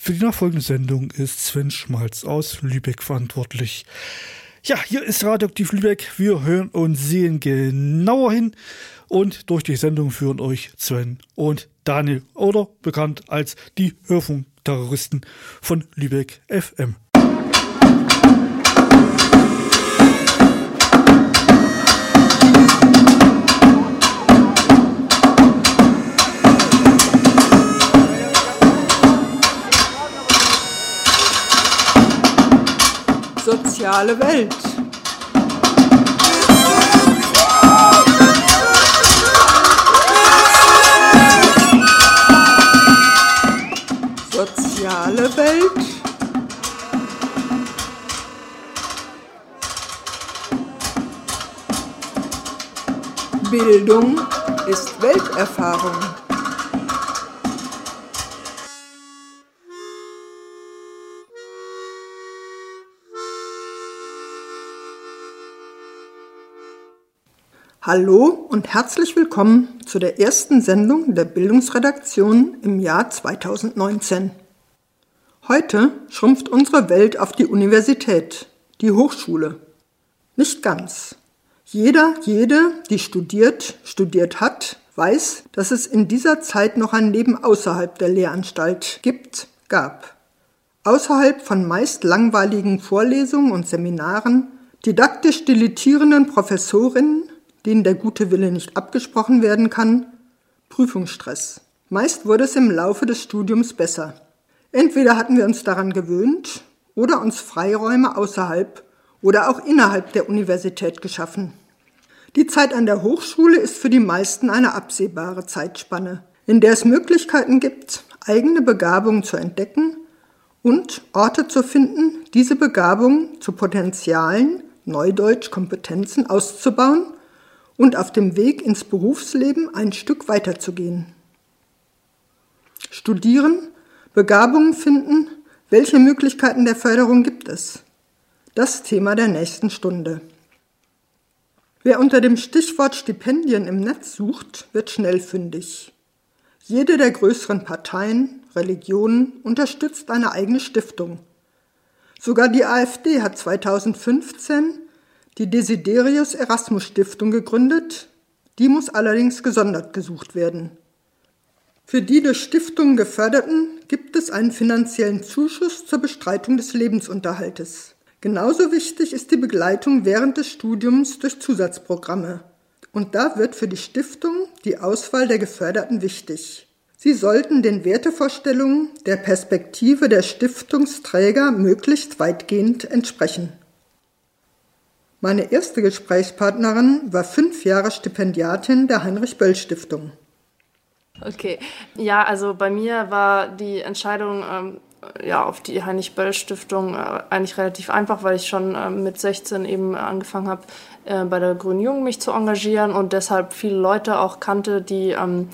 Für die nachfolgende Sendung ist Sven Schmalz aus Lübeck verantwortlich. Ja, hier ist Radioaktiv Lübeck. Wir hören und sehen genauer hin. Und durch die Sendung führen euch Sven und Daniel, oder bekannt als die Hörfunkterroristen von Lübeck FM. Soziale Welt. Soziale Welt. Bildung ist Welterfahrung. Hallo und herzlich willkommen zu der ersten Sendung der Bildungsredaktion im Jahr 2019. Heute schrumpft unsere Welt auf die Universität, die Hochschule. Nicht ganz. Jede, die studiert hat, weiß, dass es in dieser Zeit noch ein Leben außerhalb der Lehranstalt gab. Außerhalb von meist langweiligen Vorlesungen und Seminaren, didaktisch dilettierenden Professorinnen, denen der gute Wille nicht abgesprochen werden kann, Prüfungsstress. Meist wurde es im Laufe des Studiums besser. Entweder hatten wir uns daran gewöhnt oder uns Freiräume außerhalb oder auch innerhalb der Universität geschaffen. Die Zeit an der Hochschule ist für die meisten eine absehbare Zeitspanne, in der es Möglichkeiten gibt, eigene Begabungen zu entdecken und Orte zu finden, diese Begabungen zu Potenzialen, Neudeutsch Kompetenzen auszubauen und auf dem Weg ins Berufsleben ein Stück weiterzugehen. Studieren, Begabungen finden, welche Möglichkeiten der Förderung gibt es? Das Thema der nächsten Stunde. Wer unter dem Stichwort Stipendien im Netz sucht, wird schnell fündig. Jede der größeren Parteien, Religionen unterstützt eine eigene Stiftung. Sogar die AfD hat 2015 die Desiderius Erasmus Stiftung gegründet, die muss allerdings gesondert gesucht werden. Für die durch Stiftungen Geförderten gibt es einen finanziellen Zuschuss zur Bestreitung des Lebensunterhaltes. Genauso wichtig ist die Begleitung während des Studiums durch Zusatzprogramme. Und da wird für die Stiftung die Auswahl der Geförderten wichtig. Sie sollten den Wertevorstellungen der Perspektive der Stiftungsträger möglichst weitgehend entsprechen. Meine erste Gesprächspartnerin war 5 Jahre Stipendiatin der Heinrich-Böll-Stiftung. Okay, ja, also bei mir war die Entscheidung auf die Heinrich-Böll-Stiftung eigentlich relativ einfach, weil ich schon mit 16 eben angefangen habe, bei der Grünen Jugend mich zu engagieren und deshalb viele Leute auch kannte, die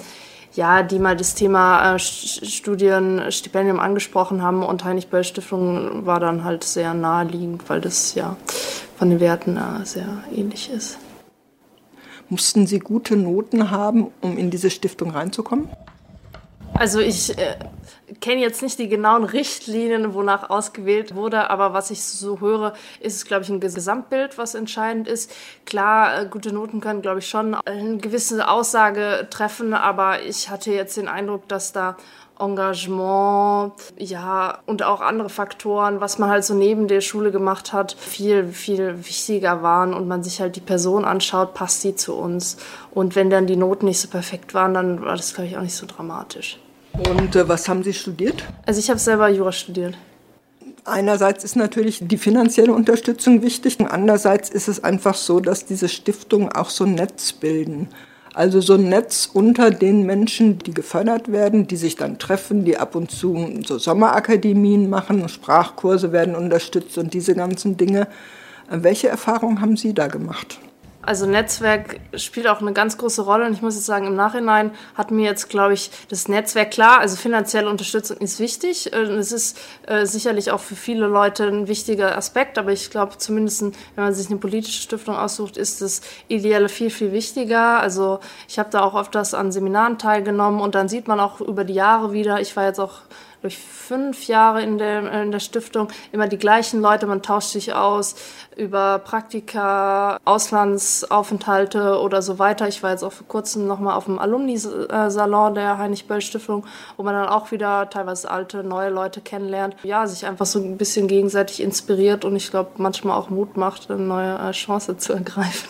mal das Thema Stipendium angesprochen haben, und Heinrich-Böll-Stiftung war dann halt sehr naheliegend, weil das ja von den Werten sehr ähnlich ist. Mussten Sie gute Noten haben, um in diese Stiftung reinzukommen? Also ich kenne jetzt nicht die genauen Richtlinien, wonach ausgewählt wurde, aber was ich so höre, ist es, glaube ich, ein Gesamtbild, was entscheidend ist. Klar, gute Noten können, glaube ich, schon eine gewisse Aussage treffen, aber ich hatte jetzt den Eindruck, dass da Engagement, und auch andere Faktoren, was man halt so neben der Schule gemacht hat, viel, viel wichtiger waren und man sich halt die Person anschaut, passt die zu uns. Und wenn dann die Noten nicht so perfekt waren, dann war das, glaube ich, auch nicht so dramatisch. Und was haben Sie studiert? Also ich habe selber Jura studiert. Einerseits ist natürlich die finanzielle Unterstützung wichtig und andererseits ist es einfach so, dass diese Stiftungen auch so ein Netz bilden. Also so ein Netz unter den Menschen, die gefördert werden, die sich dann treffen, die ab und zu so Sommerakademien machen, Sprachkurse werden unterstützt und diese ganzen Dinge. Welche Erfahrungen haben Sie da gemacht? Also Netzwerk spielt auch eine ganz große Rolle und ich muss jetzt sagen, im Nachhinein hat mir jetzt, glaube ich, das Netzwerk klar, also finanzielle Unterstützung ist wichtig. Es ist sicherlich auch für viele Leute ein wichtiger Aspekt, aber ich glaube zumindest, wenn man sich eine politische Stiftung aussucht, ist das Ideelle viel, viel wichtiger. Also ich habe da auch öfters an Seminaren teilgenommen und dann sieht man auch über die Jahre wieder, ich war jetzt auch durch 5 Jahre in der Stiftung, immer die gleichen Leute, man tauscht sich aus über Praktika, Auslandsaufenthalte oder so weiter. Ich war jetzt auch vor kurzem nochmal auf dem Alumni-Salon der Heinrich-Böll-Stiftung, wo man dann auch wieder teilweise alte, neue Leute kennenlernt. Ja, sich einfach so ein bisschen gegenseitig inspiriert und ich glaube, manchmal auch Mut macht, eine neue Chance zu ergreifen.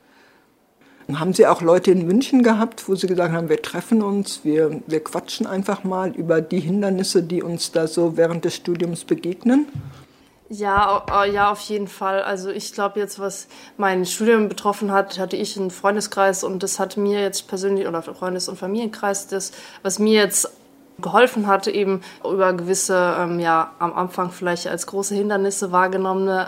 Haben Sie auch Leute in München gehabt, wo Sie gesagt haben, wir treffen uns, wir quatschen einfach mal über die Hindernisse, die uns da so während des Studiums begegnen? Ja, auf jeden Fall. Also ich glaube jetzt, was mein Studium betroffen hat, hatte ich einen Freundeskreis und das hat mir jetzt persönlich, oder Freundes- und Familienkreis, das, was mir jetzt geholfen hat, eben über gewisse, am Anfang vielleicht als große Hindernisse wahrgenommene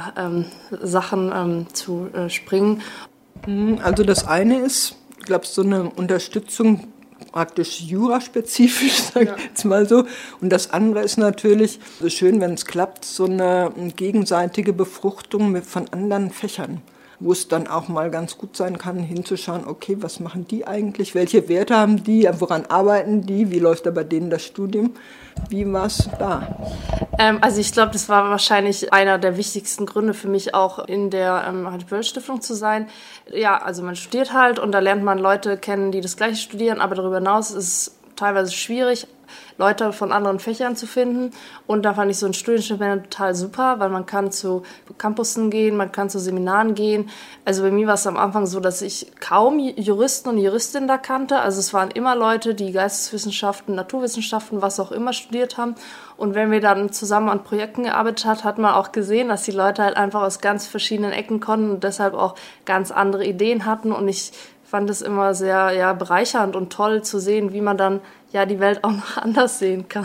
Sachen zu springen. Also das eine ist, ich glaube, so eine Unterstützung praktisch juraspezifisch, sage ich jetzt mal so. Und das andere ist natürlich, so schön, wenn es klappt, so eine gegenseitige Befruchtung von anderen Fächern, wo es dann auch mal ganz gut sein kann, hinzuschauen, okay, was machen die eigentlich, welche Werte haben die, woran arbeiten die, wie läuft da bei denen das Studium, wie war es da? Also ich glaube, das war wahrscheinlich einer der wichtigsten Gründe für mich auch in der Heinrich-Böll-Stiftung zu sein. Ja, also man studiert halt und da lernt man Leute kennen, die das Gleiche studieren, aber darüber hinaus ist es teilweise schwierig, Leute von anderen Fächern zu finden. Und da fand ich so ein Studienstipendium total super, weil man kann zu Campussen gehen, man kann zu Seminaren gehen. Also bei mir war es am Anfang so, dass ich kaum Juristen und Juristinnen da kannte. Also es waren immer Leute, die Geisteswissenschaften, Naturwissenschaften, was auch immer studiert haben. Und wenn wir dann zusammen an Projekten gearbeitet haben, hat man auch gesehen, dass die Leute halt einfach aus ganz verschiedenen Ecken konnten und deshalb auch ganz andere Ideen hatten. Und ich fand es immer sehr bereichernd und toll zu sehen, wie man dann die Welt auch noch anders sehen kann.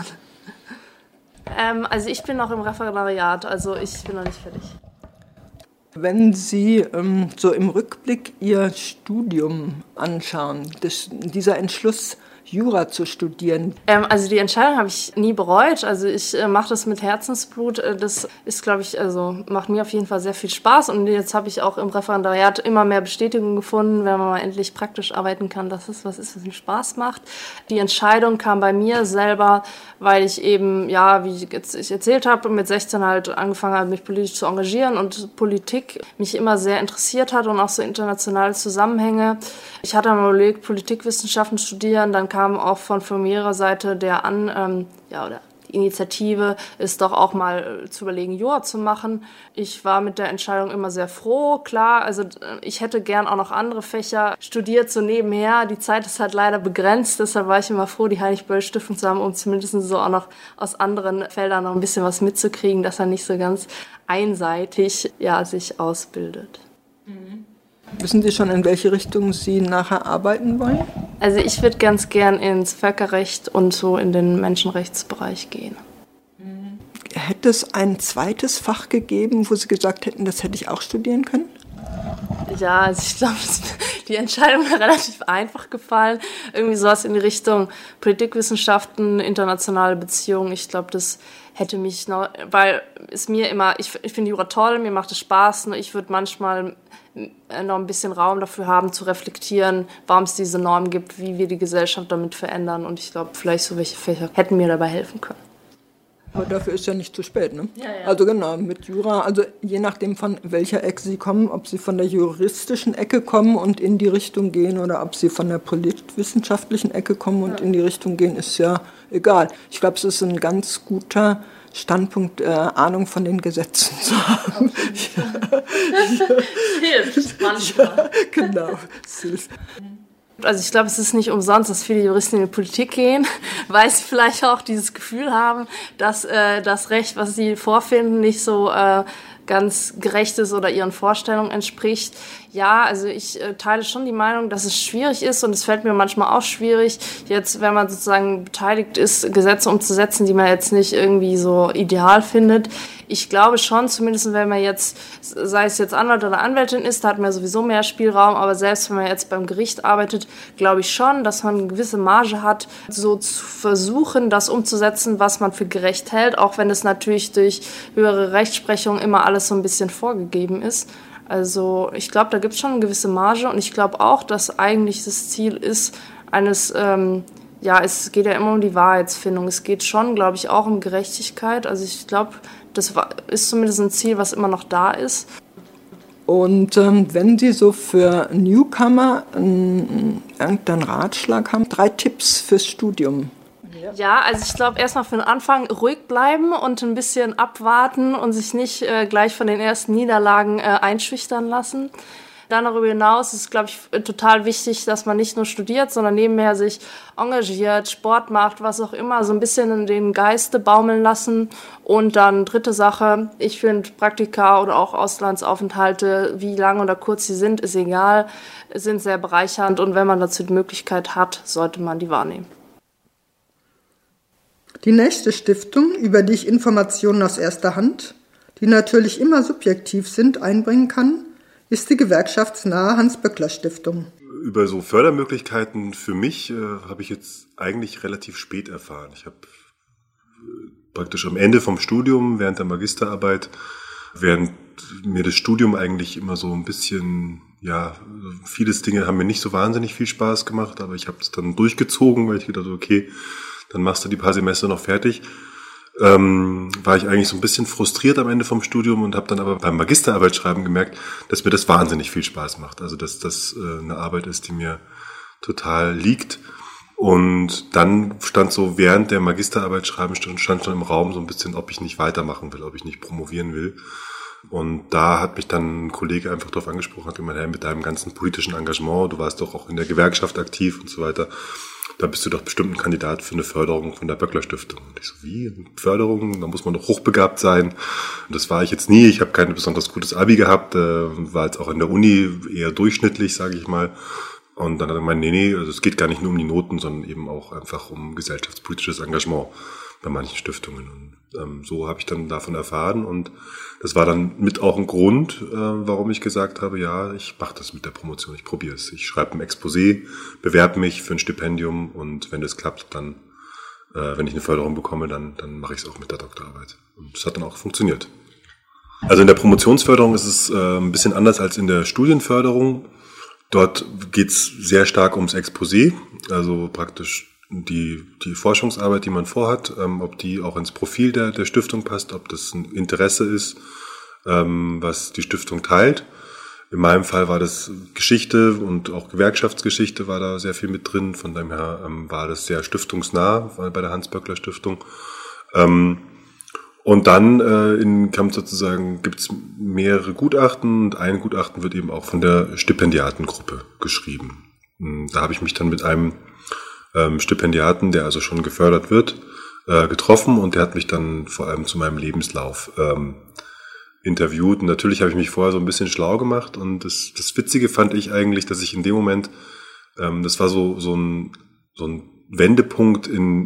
Also ich bin noch im Referendariat, also ich bin noch nicht fertig. Wenn Sie so im Rückblick Ihr Studium anschauen, dieser Entschluss, Jura zu studieren? Also die Entscheidung habe ich nie bereut. Also ich mache das mit Herzensblut. Das ist, glaube ich, macht mir auf jeden Fall sehr viel Spaß. Und jetzt habe ich auch im Referendariat immer mehr Bestätigung gefunden, wenn man mal endlich praktisch arbeiten kann, dass es was ist, was mir Spaß macht. Die Entscheidung kam bei mir selber, weil ich eben, wie ich erzählt habe, mit 16 halt angefangen habe, mich politisch zu engagieren und Politik mich immer sehr interessiert hat und auch so internationale Zusammenhänge. Ich hatte mal überlegt, Politikwissenschaften studieren, dann kam auch von familiärer Seite oder die Initiative ist doch auch mal zu überlegen, Jura zu machen. Ich war mit der Entscheidung immer sehr froh. Klar, also ich hätte gern auch noch andere Fächer studiert, so nebenher. Die Zeit ist halt leider begrenzt, deshalb war ich immer froh, die Heinrich-Böll-Stiftung zu haben, um zumindest so auch noch aus anderen Feldern noch ein bisschen was mitzukriegen, dass er nicht so ganz einseitig sich ausbildet. Wissen Sie schon, in welche Richtung Sie nachher arbeiten wollen? Also ich würde ganz gern ins Völkerrecht und so in den Menschenrechtsbereich gehen. Hätte es ein zweites Fach gegeben, wo Sie gesagt hätten, das hätte ich auch studieren können? Ja, also ich glaube, die Entscheidung war relativ einfach gefallen. Irgendwie sowas in die Richtung Politikwissenschaften, internationale Beziehungen. Ich glaube, das hätte mich noch, weil es mir immer, ich finde Jura toll, mir macht es Spaß, nur ich würde manchmal noch ein bisschen Raum dafür haben, zu reflektieren, warum es diese Normen gibt, wie wir die Gesellschaft damit verändern. Und ich glaube, vielleicht so welche Fächer hätten mir dabei helfen können. Aber dafür ist ja nicht zu spät, ne? Ja. Also genau, mit Jura, also je nachdem von welcher Ecke Sie kommen, ob Sie von der juristischen Ecke kommen und in die Richtung gehen oder ob Sie von der politikwissenschaftlichen Ecke kommen und in die Richtung gehen, ist ja egal. Ich glaube, es ist ein ganz guter Standpunkt, Ahnung von den Gesetzen zu haben. Hilft manchmal. Ja, genau, es hilft. Also ich glaube, es ist nicht umsonst, dass viele Juristen in die Politik gehen, weil sie vielleicht auch dieses Gefühl haben, dass das Recht, was sie vorfinden, nicht so ganz gerecht ist oder ihren Vorstellungen entspricht. Ja, also ich teile schon die Meinung, dass es schwierig ist und es fällt mir manchmal auch schwierig, jetzt, wenn man sozusagen beteiligt ist, Gesetze umzusetzen, die man jetzt nicht irgendwie so ideal findet. Ich glaube schon, zumindest wenn man jetzt, sei es jetzt Anwalt oder Anwältin ist, da hat man sowieso mehr Spielraum, aber selbst wenn man jetzt beim Gericht arbeitet, glaube ich schon, dass man eine gewisse Marge hat, so zu versuchen, das umzusetzen, was man für gerecht hält, auch wenn es natürlich durch höhere Rechtsprechung immer alles so ein bisschen vorgegeben ist. Also ich glaube, da gibt es schon eine gewisse Marge und ich glaube auch, dass eigentlich das Ziel ist, eines ja, es geht ja immer um die Wahrheitsfindung. Es geht schon, glaube ich, auch um Gerechtigkeit. Also ich glaube, das ist zumindest ein Ziel, was immer noch da ist. Und wenn Sie so für Newcomer irgendeinen Ratschlag haben, 3 Tipps fürs Studium. Ja, also ich glaube, erstmal für den Anfang ruhig bleiben und ein bisschen abwarten und sich nicht gleich von den ersten Niederlagen einschüchtern lassen. Dann darüber hinaus ist, glaube ich, total wichtig, dass man nicht nur studiert, sondern nebenher sich engagiert, Sport macht, was auch immer, so ein bisschen in den Geiste baumeln lassen. Und dann 3. Sache, ich finde Praktika oder auch Auslandsaufenthalte, wie lang oder kurz sie sind, ist egal, sind sehr bereichernd und wenn man dazu die Möglichkeit hat, sollte man die wahrnehmen. Die nächste Stiftung, über die ich Informationen aus erster Hand, die natürlich immer subjektiv sind, einbringen kann, ist die gewerkschaftsnahe Hans-Böckler-Stiftung. Über so Fördermöglichkeiten für mich habe ich jetzt eigentlich relativ spät erfahren. Ich habe praktisch am Ende vom Studium, während der Magisterarbeit, während mir das Studium eigentlich immer so ein bisschen, ja, vieles Dinge haben mir nicht so wahnsinnig viel Spaß gemacht, aber ich habe es dann durchgezogen, weil ich gedacht, okay, dann machst du die paar Semester noch fertig. War ich eigentlich so ein bisschen frustriert am Ende vom Studium und habe dann aber beim Magisterarbeitsschreiben gemerkt, dass mir das wahnsinnig viel Spaß macht. Also dass das eine Arbeit ist, die mir total liegt. Und dann stand so während der Magisterarbeitsschreiben stand schon im Raum so ein bisschen, ob ich nicht weitermachen will, ob ich nicht promovieren will. Und da hat mich dann ein Kollege einfach darauf angesprochen, hat gemeint, hey, mit deinem ganzen politischen Engagement, du warst doch auch in der Gewerkschaft aktiv und so weiter, da bist du doch bestimmt ein Kandidat für eine Förderung von der Böckler Stiftung. Und ich so, wie? Förderung? Da muss man doch hochbegabt sein. Und das war ich jetzt nie. Ich habe kein besonders gutes Abi gehabt, war jetzt auch in der Uni eher durchschnittlich, sage ich mal. Und dann hat er gemeint, nee, also es geht gar nicht nur um die Noten, sondern eben auch einfach um gesellschaftspolitisches Engagement bei manchen Stiftungen. Und so habe ich dann davon erfahren und das war dann mit auch ein Grund, warum ich gesagt habe, ja, ich mache das mit der Promotion, ich probiere es. Ich schreibe ein Exposé, bewerbe mich für ein Stipendium und wenn das klappt, dann, wenn ich eine Förderung bekomme, dann mache ich es auch mit der Doktorarbeit. Und das hat dann auch funktioniert. Also in der Promotionsförderung ist es ein bisschen anders als in der Studienförderung. Dort geht's sehr stark ums Exposé, also praktisch die Forschungsarbeit, die man vorhat, ob die auch ins Profil der Stiftung passt, ob das ein Interesse ist, was die Stiftung teilt. In meinem Fall war das Geschichte und auch Gewerkschaftsgeschichte war da sehr viel mit drin. Von daher war das sehr stiftungsnah bei der Hans-Böckler-Stiftung. Und dann kam sozusagen, gibt's mehrere Gutachten und ein Gutachten wird eben auch von der Stipendiatengruppe geschrieben. Da habe ich mich dann mit einem Stipendiaten, der also schon gefördert wird, getroffen und der hat mich dann vor allem zu meinem Lebenslauf interviewt. Und natürlich habe ich mich vorher so ein bisschen schlau gemacht und das Witzige fand ich eigentlich, dass ich in dem Moment, das war so ein Wendepunkt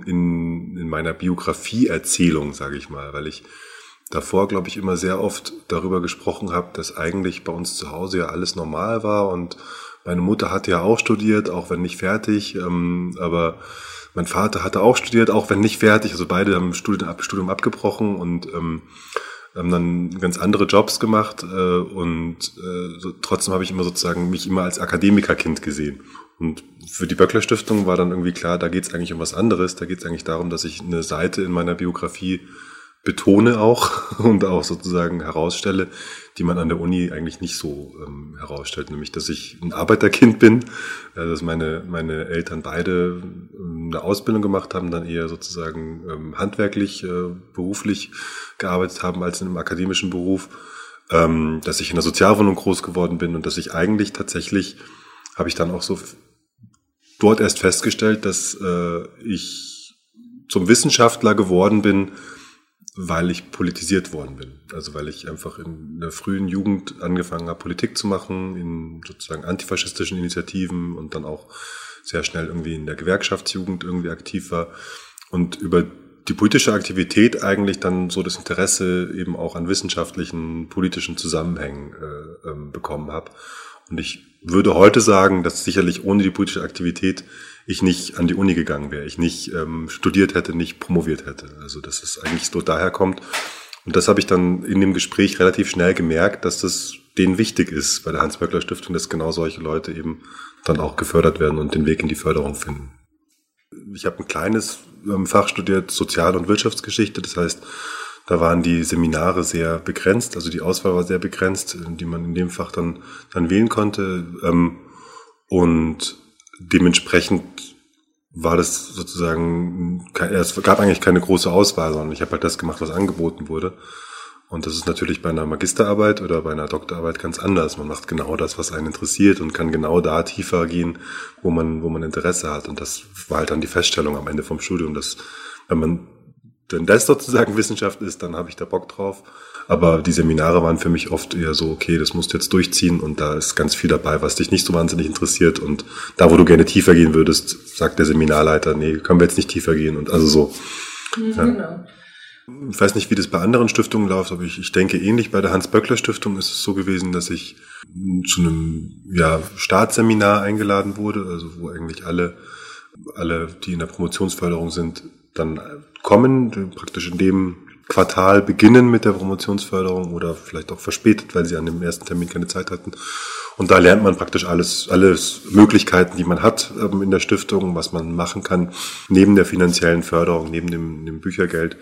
in meiner Biografieerzählung, sage ich mal, weil ich davor, glaube ich, immer sehr oft darüber gesprochen habe, dass eigentlich bei uns zu Hause ja alles normal war und meine Mutter hatte ja auch studiert, auch wenn nicht fertig, aber mein Vater hatte auch studiert, auch wenn nicht fertig, also beide haben Studium abgebrochen und haben dann ganz andere Jobs gemacht trotzdem habe ich immer sozusagen mich immer als Akademikerkind gesehen. Und für die Böckler Stiftung war dann irgendwie klar, da geht es eigentlich um was anderes, da geht es eigentlich darum, dass ich eine Seite in meiner Biografie betone auch und auch sozusagen herausstelle, die man an der Uni eigentlich nicht so herausstellt, nämlich, dass ich ein Arbeiterkind bin, dass meine Eltern beide eine Ausbildung gemacht haben, dann eher sozusagen handwerklich, beruflich gearbeitet haben als in einem akademischen Beruf, dass ich in der Sozialwohnung groß geworden bin und dass ich eigentlich tatsächlich, habe ich dann auch so dort erst festgestellt, dass ich zum Wissenschaftler geworden bin, weil ich politisiert worden bin. Also weil ich einfach in der frühen Jugend angefangen habe, Politik zu machen, in sozusagen antifaschistischen Initiativen und dann auch sehr schnell irgendwie in der Gewerkschaftsjugend irgendwie aktiv war und über die politische Aktivität eigentlich dann so das Interesse eben auch an wissenschaftlichen, politischen Zusammenhängen bekommen habe. Und ich würde heute sagen, dass sicherlich ohne die politische Aktivität ich nicht an die Uni gegangen wäre, ich nicht studiert hätte, nicht promoviert hätte. Also dass es eigentlich so daher kommt. Und das habe ich dann in dem Gespräch relativ schnell gemerkt, dass das denen wichtig ist bei der Hans-Böckler-Stiftung, dass genau solche Leute eben dann auch gefördert werden und den Weg in die Förderung finden. Ich habe ein kleines Fach studiert, Sozial- und Wirtschaftsgeschichte. Das heißt, da waren die Seminare sehr begrenzt, also die Auswahl war sehr begrenzt, die man in dem Fach dann wählen konnte. Und dementsprechend war das sozusagen, es gab eigentlich keine große Auswahl, sondern ich habe halt das gemacht, was angeboten wurde. Und das ist natürlich bei einer Magisterarbeit oder bei einer Doktorarbeit ganz anders. Man macht genau das, was einen interessiert und kann genau da tiefer gehen, wo man Interesse hat. Und das war halt dann die Feststellung am Ende vom Studium, dass wenn das sozusagen Wissenschaft ist, dann habe ich da Bock drauf. Aber die Seminare waren für mich oft eher so, okay, das musst du jetzt durchziehen und da ist ganz viel dabei, was dich nicht so wahnsinnig interessiert. Und da, wo du gerne tiefer gehen würdest, sagt der Seminarleiter, nee, können wir jetzt nicht tiefer gehen. Und also so. Ja. Genau. Ich weiß nicht, wie das bei anderen Stiftungen läuft, aber ich denke ähnlich. Bei der Hans-Böckler-Stiftung ist es so gewesen, dass ich zu einem Startseminar eingeladen wurde, also wo eigentlich alle, die in der Promotionsförderung sind, dann kommen, praktisch in dem Quartal beginnen mit der Promotionsförderung oder vielleicht auch verspätet, weil sie an dem ersten Termin keine Zeit hatten. Und da lernt man praktisch alles Möglichkeiten, die man hat in der Stiftung, was man machen kann, neben der finanziellen Förderung, neben dem Büchergeld,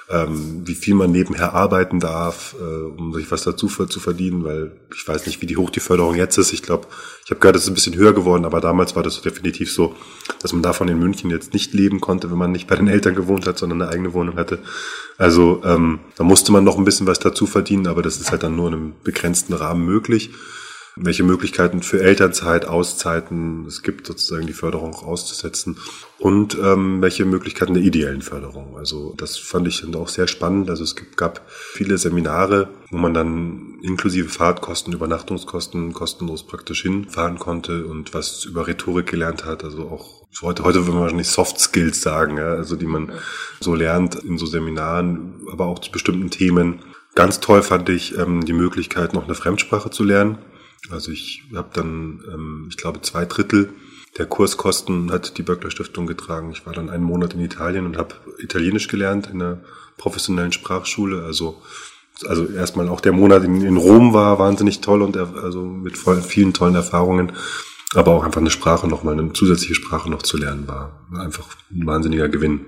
wie viel man nebenher arbeiten darf, um sich was dazu zu verdienen, weil ich weiß nicht, wie hoch die Förderung jetzt ist. Ich glaube, ich habe gehört, es ist ein bisschen höher geworden, aber damals war das definitiv so, dass man davon in München jetzt nicht leben konnte, wenn man nicht bei den Eltern gewohnt hat, sondern eine eigene Wohnung hatte. Also da musste man noch ein bisschen was dazu verdienen, aber das ist halt dann nur in einem begrenzten Rahmen möglich. Welche Möglichkeiten für Elternzeit, Auszeiten es gibt, sozusagen die Förderung auszusetzen und welche Möglichkeiten der ideellen Förderung. Also das fand ich dann auch sehr spannend. Also es gab viele Seminare, wo man dann inklusive Fahrtkosten, Übernachtungskosten kostenlos praktisch hinfahren konnte und was über Rhetorik gelernt hat. Also auch heute würde man wahrscheinlich Soft Skills sagen, ja? Also die man so lernt in so Seminaren, aber auch zu bestimmten Themen. Ganz toll fand ich die Möglichkeit, noch eine Fremdsprache zu lernen. Also ich habe dann, ich glaube, 2/3 der Kurskosten hat die Böckler Stiftung getragen. Ich war dann einen Monat in Italien und habe Italienisch gelernt in einer professionellen Sprachschule. Also erstmal auch der Monat in Rom war wahnsinnig toll und also mit vielen tollen Erfahrungen. Aber auch einfach eine Sprache nochmal, eine zusätzliche Sprache noch zu lernen, war einfach ein wahnsinniger Gewinn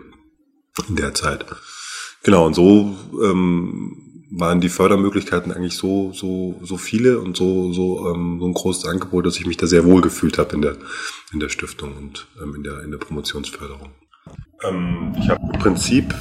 in der Zeit. Genau, und so waren die Fördermöglichkeiten eigentlich so viele und so ein großes Angebot, dass ich mich da sehr wohl gefühlt habe in der Stiftung und in der Promotionsförderung. Ich habe im Prinzip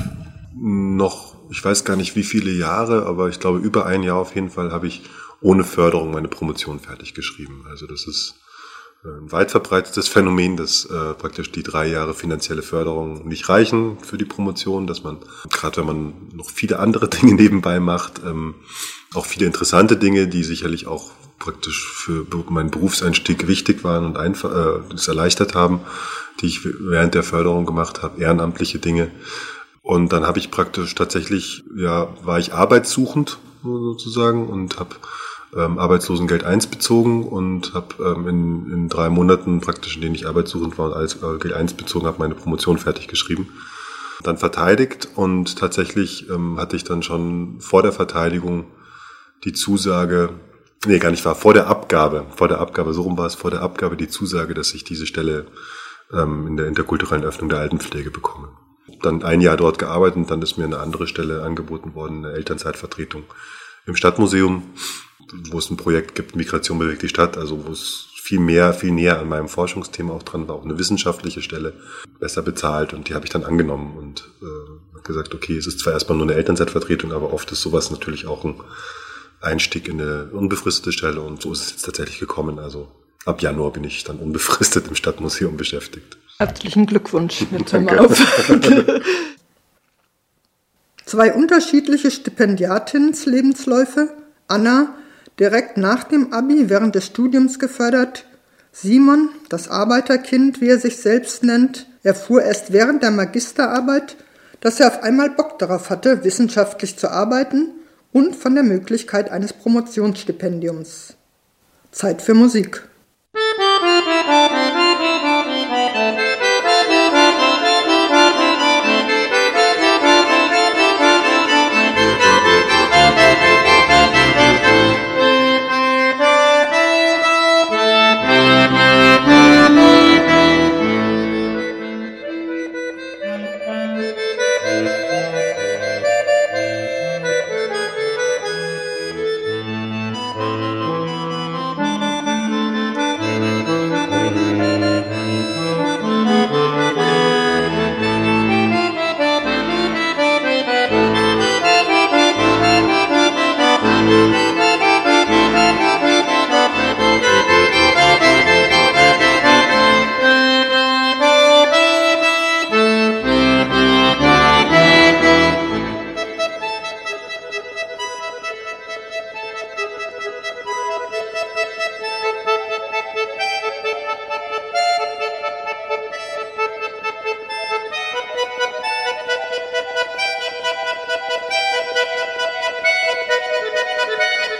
noch, ich weiß gar nicht wie viele Jahre, aber ich glaube über ein Jahr auf jeden Fall habe ich ohne Förderung meine Promotion fertig geschrieben. Also das ist ein weit verbreitetes Phänomen, dass praktisch die 3 Jahre finanzielle Förderung nicht reichen für die Promotion, dass man, gerade wenn man noch viele andere Dinge nebenbei macht, auch viele interessante Dinge, die sicherlich auch praktisch für meinen Berufseinstieg wichtig waren und das erleichtert haben, die ich während der Förderung gemacht habe, ehrenamtliche Dinge. Und dann habe ich praktisch tatsächlich, war ich arbeitssuchend sozusagen und habe Arbeitslosengeld 1 bezogen und habe in 3 Monaten praktisch, in denen ich arbeitssuchend war und alles Geld 1 bezogen habe, meine Promotion fertig geschrieben. Dann verteidigt und tatsächlich hatte ich dann schon vor der Verteidigung die Zusage, vor der Abgabe, so rum war es, vor der Abgabe die Zusage, dass ich diese Stelle in der interkulturellen Öffnung der Altenpflege bekomme. Dann 1 Jahr dort gearbeitet und dann ist mir eine andere Stelle angeboten worden, eine Elternzeitvertretung im Stadtmuseum, wo es ein Projekt gibt, Migration bewegt die Stadt, also wo es viel näher an meinem Forschungsthema auch dran war, auch eine wissenschaftliche Stelle, besser bezahlt und die habe ich dann angenommen und habe gesagt, okay, es ist zwar erstmal nur eine Elternzeitvertretung, aber oft ist sowas natürlich auch ein Einstieg in eine unbefristete Stelle und so ist es jetzt tatsächlich gekommen, also ab Januar bin ich dann unbefristet im Stadtmuseum beschäftigt. Herzlichen Glückwunsch. Jetzt hör mal auf. 2 unterschiedliche Stipendiatinnen-Lebensläufe. Anna, direkt nach dem Abi während des Studiums gefördert. Simon, das Arbeiterkind, wie er sich selbst nennt, erfuhr erst während der Magisterarbeit, dass er auf einmal Bock darauf hatte, wissenschaftlich zu arbeiten und von der Möglichkeit eines Promotionsstipendiums. Zeit für Musik.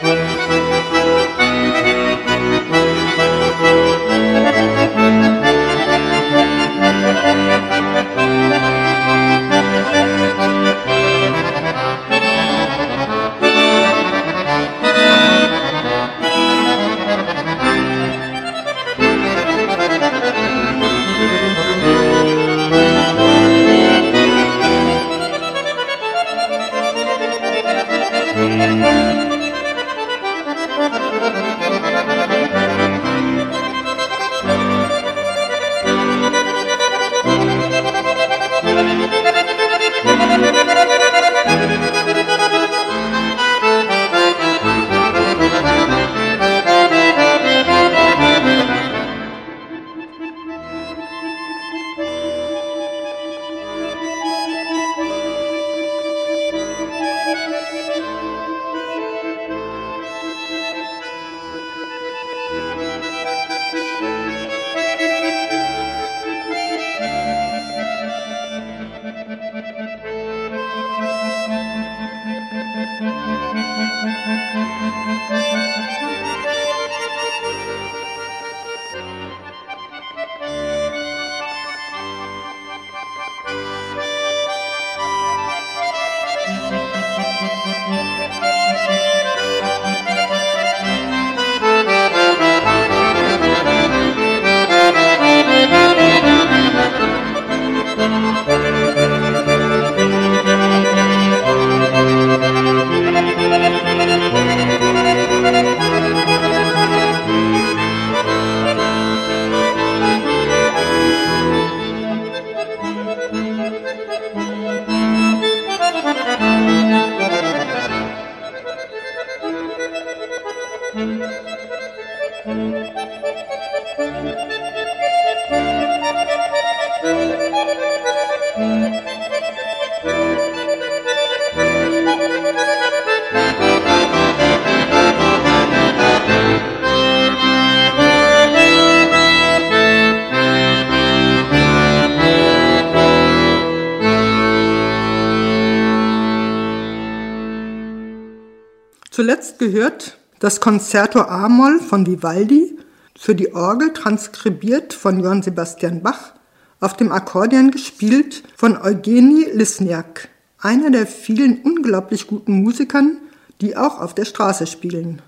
Zuletzt gehört das Concerto A-Moll von Vivaldi für die Orgel, transkribiert von Johann Sebastian Bach, auf dem Akkordeon gespielt von Eugeni Lisniak, einer der vielen unglaublich guten Musikern, die auch auf der Straße spielen.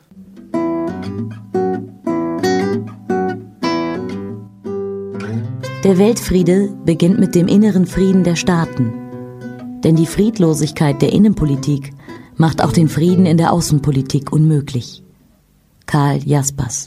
Der Weltfriede beginnt mit dem inneren Frieden der Staaten. Denn die Friedlosigkeit der Innenpolitik macht auch den Frieden in der Außenpolitik unmöglich. Karl Jaspers.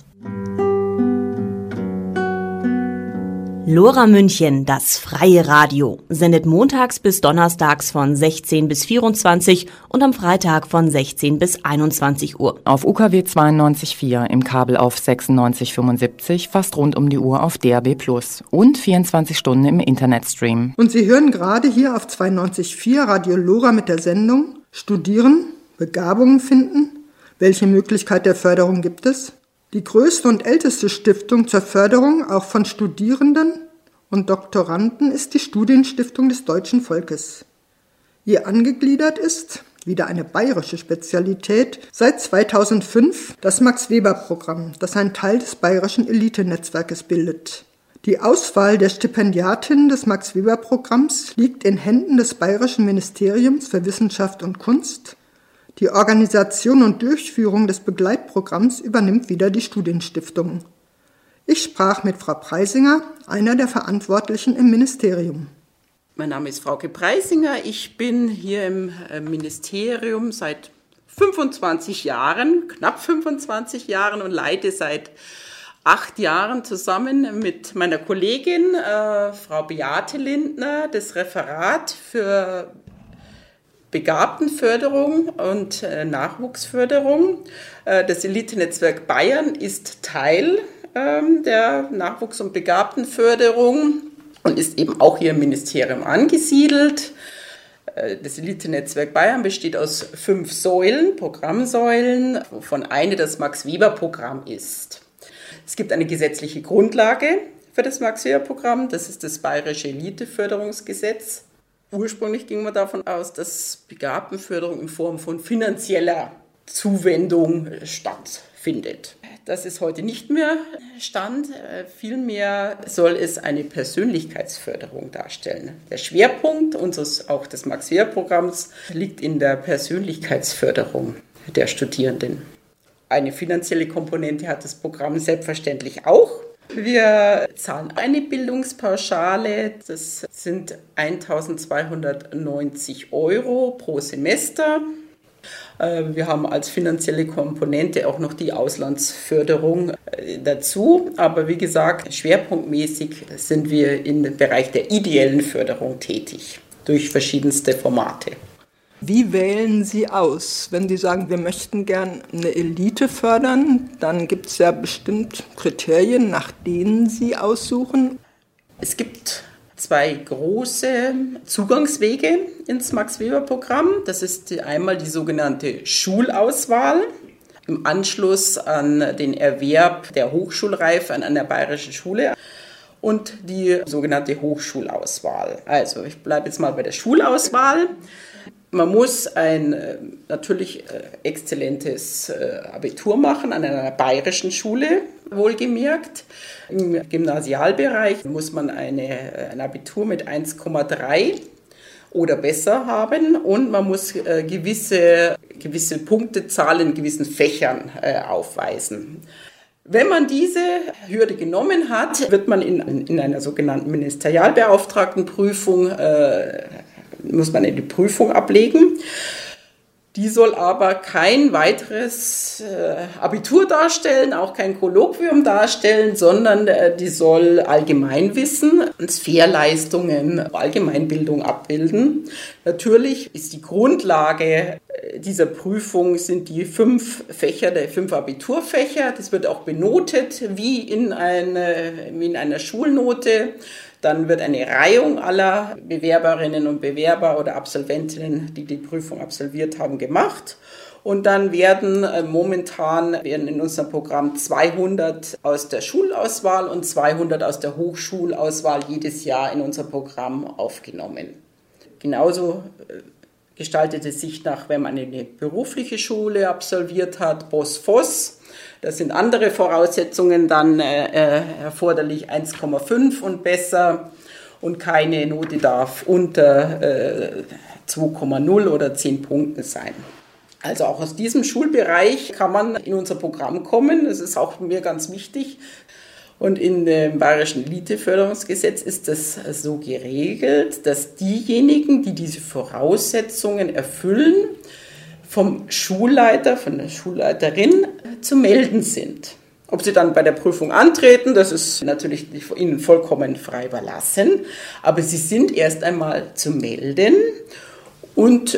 Lora München, das freie Radio, sendet montags bis donnerstags von 16 bis 24 und am Freitag von 16 bis 21 Uhr. Auf UKW 92.4, im Kabel auf 96.75, fast rund um die Uhr auf DAB+ und 24 Stunden im Internetstream. Und Sie hören gerade hier auf 92.4 Radio Lora mit der Sendung Studieren, Begabungen finden. Welche Möglichkeit der Förderung gibt es? Die größte und älteste Stiftung zur Förderung auch von Studierenden und Doktoranden ist die Studienstiftung des deutschen Volkes. Ihr angegliedert ist, wieder eine bayerische Spezialität, seit 2005 das Max-Weber-Programm, das ein Teil des bayerischen Elitenetzwerkes bildet. Die Auswahl der Stipendiatinnen des Max-Weber-Programms liegt in Händen des Bayerischen Ministeriums für Wissenschaft und Kunst. Die Organisation und Durchführung des Begleitprogramms übernimmt wieder die Studienstiftung. Ich sprach mit Frau Preisinger, einer der Verantwortlichen im Ministerium. Mein Name ist Frauke Preisinger. Ich bin hier im Ministerium seit 25 Jahren, knapp 25 Jahren und leite seit 8 Jahren zusammen mit meiner Kollegin, Frau Beate Lindner, das Referat für Begabtenförderung und Nachwuchsförderung. Das Elitenetzwerk Bayern ist Teil der Nachwuchs- und Begabtenförderung und ist eben auch hier im Ministerium angesiedelt. Das Elitenetzwerk Bayern besteht aus 5 Säulen, Programmsäulen, wovon eine das Max-Weber-Programm ist. Es gibt eine gesetzliche Grundlage für das Max-Weber-Programm, das ist das Bayerische Eliteförderungsgesetz. Ursprünglich ging man davon aus, dass Begabtenförderung in Form von finanzieller Zuwendung stattfindet. Das ist heute nicht mehr Stand. Vielmehr soll es eine Persönlichkeitsförderung darstellen. Der Schwerpunkt auch des Max-Weber-Programms liegt in der Persönlichkeitsförderung der Studierenden. Eine finanzielle Komponente hat das Programm selbstverständlich auch. Wir zahlen eine Bildungspauschale, das sind 1.290 € pro Semester. Wir haben als finanzielle Komponente auch noch die Auslandsförderung dazu. Aber wie gesagt, schwerpunktmäßig sind wir im Bereich der ideellen Förderung tätig, durch verschiedenste Formate. Wie wählen Sie aus? Wenn Sie sagen, wir möchten gern eine Elite fördern, dann gibt es ja bestimmt Kriterien, nach denen Sie aussuchen. Es gibt 2 große Zugangswege ins Max-Weber-Programm. Das ist einmal die sogenannte Schulauswahl im Anschluss an den Erwerb der Hochschulreife an einer bayerischen Schule und die sogenannte Hochschulauswahl. Also ich bleibe jetzt mal bei der Schulauswahl. Man muss ein natürlich exzellentes Abitur machen an einer bayerischen Schule, wohlgemerkt. Im Gymnasialbereich muss man ein Abitur mit 1,3 oder besser haben und man muss gewisse Punktezahlen in gewissen Fächern aufweisen. Wenn man diese Hürde genommen hat, wird man in einer sogenannten Ministerialbeauftragtenprüfung muss man die Prüfung ablegen. Die soll aber kein weiteres Abitur darstellen, auch kein Kolloquium darstellen, sondern die soll Allgemeinwissen und Sphärleistungen, Allgemeinbildung abbilden. Natürlich ist die Grundlage dieser Prüfung sind die 5 Fächer, der 5 Abiturfächer. Das wird auch benotet wie in einer Schulnote. Dann wird eine Reihung aller Bewerberinnen und Bewerber oder Absolventinnen, die die Prüfung absolviert haben, gemacht. Und dann werden in unserem Programm 200 aus der Schulauswahl und 200 aus der Hochschulauswahl jedes Jahr in unser Programm aufgenommen. Genauso gestaltet es sich wenn man eine berufliche Schule absolviert hat, BOS-FOS. Das sind andere Voraussetzungen dann erforderlich, 1,5 und besser und keine Note darf unter 2,0 oder 10 Punkten sein. Also auch aus diesem Schulbereich kann man in unser Programm kommen, das ist auch mir ganz wichtig. Und in dem Bayerischen Eliteförderungsgesetz ist das so geregelt, dass diejenigen, die diese Voraussetzungen erfüllen, vom Schulleiter, von der Schulleiterin zu melden sind. Ob sie dann bei der Prüfung antreten, das ist natürlich ihnen vollkommen frei überlassen, aber sie sind erst einmal zu melden und